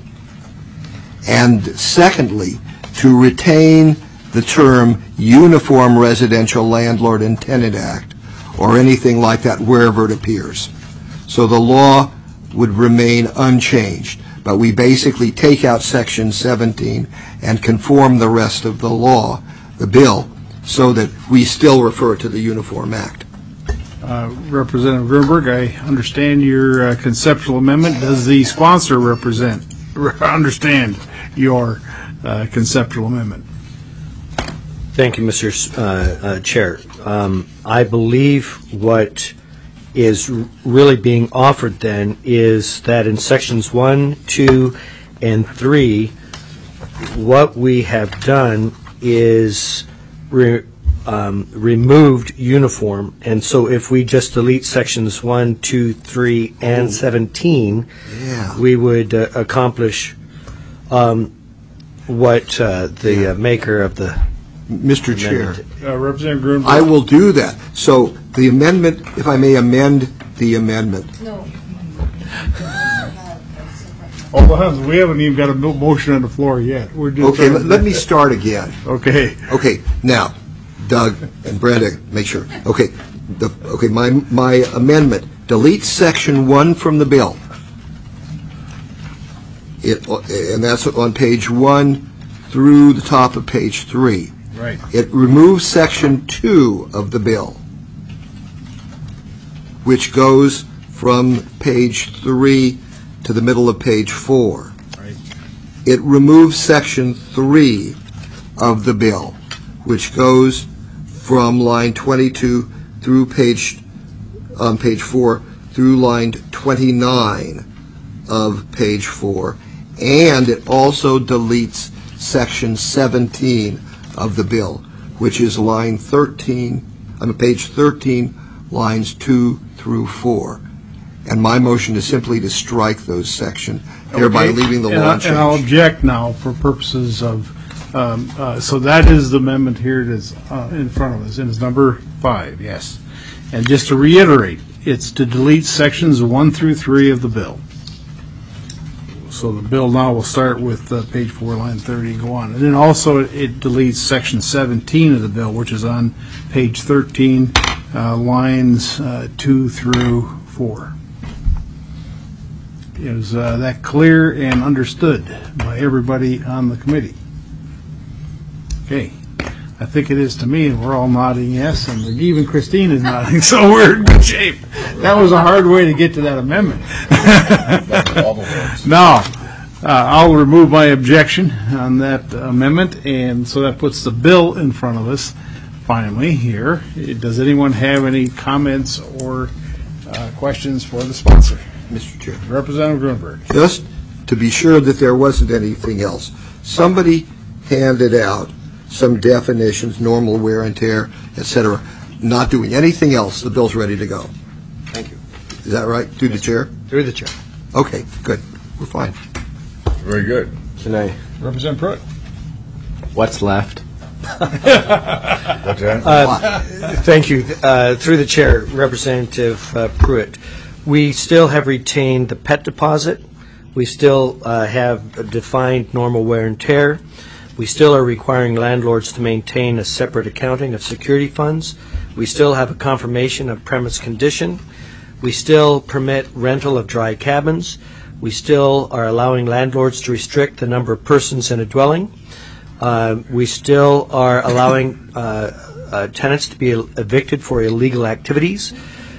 and secondly, to retain the term Uniform Residential Landlord and Tenant Act, or anything like that wherever it appears. So the law would remain unchanged, but we basically take out Section 17 and conform the rest of the law, the bill, so that we still refer to the Uniform Act. Representative Grunberg, I understand your conceptual amendment. Does the sponsor understand your conceptual amendment? Thank you, Mr. Chair. I believe what is really being offered then is that in sections 1, 2, and 3, what we have done is removed uniform, and so if we just delete sections 1, 2, 3, and 17, we would accomplish what the maker of the Mr. Chair, Representative Grunberg. I will do that. So the amendment, if I may amend the amendment. No. Hold on, we haven't even got a motion on the floor yet. We're just okay, let me start again. Okay. Okay, now, Doug and Brenda, make sure. Okay, my amendment, delete section 1 from the bill. And that's on page 1 through the top of page 3. Right. It removes section 2 of the bill, which goes from page 3 to the middle of page 4. Right. It removes section 3 of the bill, which goes from line 22 through page 4 through line 29 of page 4, and it also deletes section 17 of the bill, which is line 13, page 13, lines 2 through 4. And my motion is simply to strike those sections, thereby leaving the law unchanged. And I'll object now for purposes of, so that is the amendment here that's in front of us, and it's number 5, yes. And just to reiterate, it's to delete sections 1 through 3 of the bill. So the bill now will start with page 4, line 30, and go on. And then also it deletes section 17 of the bill, which is on page 13, lines 2 through 4. Is that clear and understood by everybody on the committee? Okay. I think it is to me, and we're all nodding yes, and even Christine is nodding, so we're in good shape. That was a hard way to get to that amendment. Now, I'll remove my objection on that amendment, and so that puts the bill in front of us finally here. Does anyone have any comments or questions for the sponsor? Mr. Chair. Representative Grunberg. Just to be sure that there wasn't anything else, somebody handed out some definitions, normal wear and tear, etc., not doing anything else. The bill's ready to go. Thank you. Is that right? Through the chair? Through the chair. Okay, good. We're fine. Very good. Can I? Representative Pruitt. What's left? What's that? Thank you. Through the chair, Representative Pruitt. We still have retained the pet deposit. We still have defined normal wear and tear. We still are requiring landlords to maintain a separate accounting of security funds. We still have a confirmation of premise condition. We still permit rental of dry cabins. We still are allowing landlords to restrict the number of persons in a dwelling. We still are allowing tenants to be evicted for illegal activities.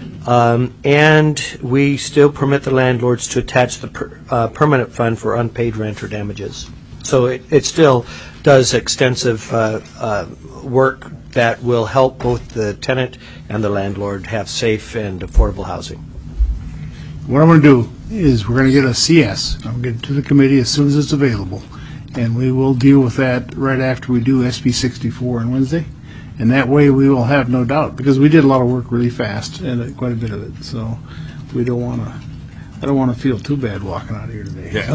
And we still permit the landlords to attach the permanent fund for unpaid rent or damages. So it still does extensive work that will help both the tenant and the landlord have safe and affordable housing. What I'm going to do is we're going to get a CS. I'm going to get it to the committee as soon as it's available, and we will deal with that right after we do SB 64 on Wednesday. And that way we will have no doubt, because we did a lot of work really fast, and quite a bit of it. So we don't want to. I don't want to feel too bad walking out of here today. Yeah.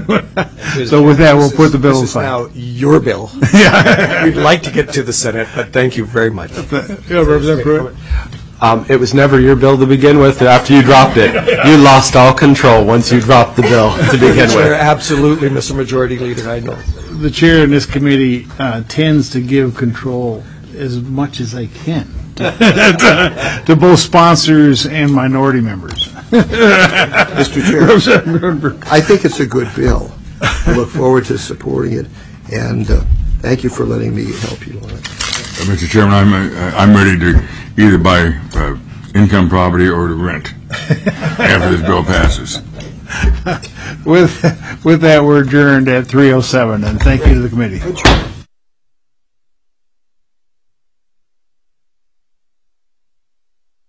So with that, we'll put the bill aside. This is now your bill. Yeah. We'd like to get to the Senate, but thank you very much. Yeah, Representative Pruitt. It was never your bill to begin with. After you dropped it, you lost all control once you dropped the bill to begin with. Absolutely, Mr. Majority Leader, I know. The chair in this committee tends to give control as much as I can to both sponsors and minority members. Mr. Chair, I think it's a good bill. I look forward to supporting it, and thank you for letting me help you on it. Mr. Chairman, I'm ready to either buy income property or to rent after this bill passes. With that, we're adjourned at 3:07, and thank you to the committee.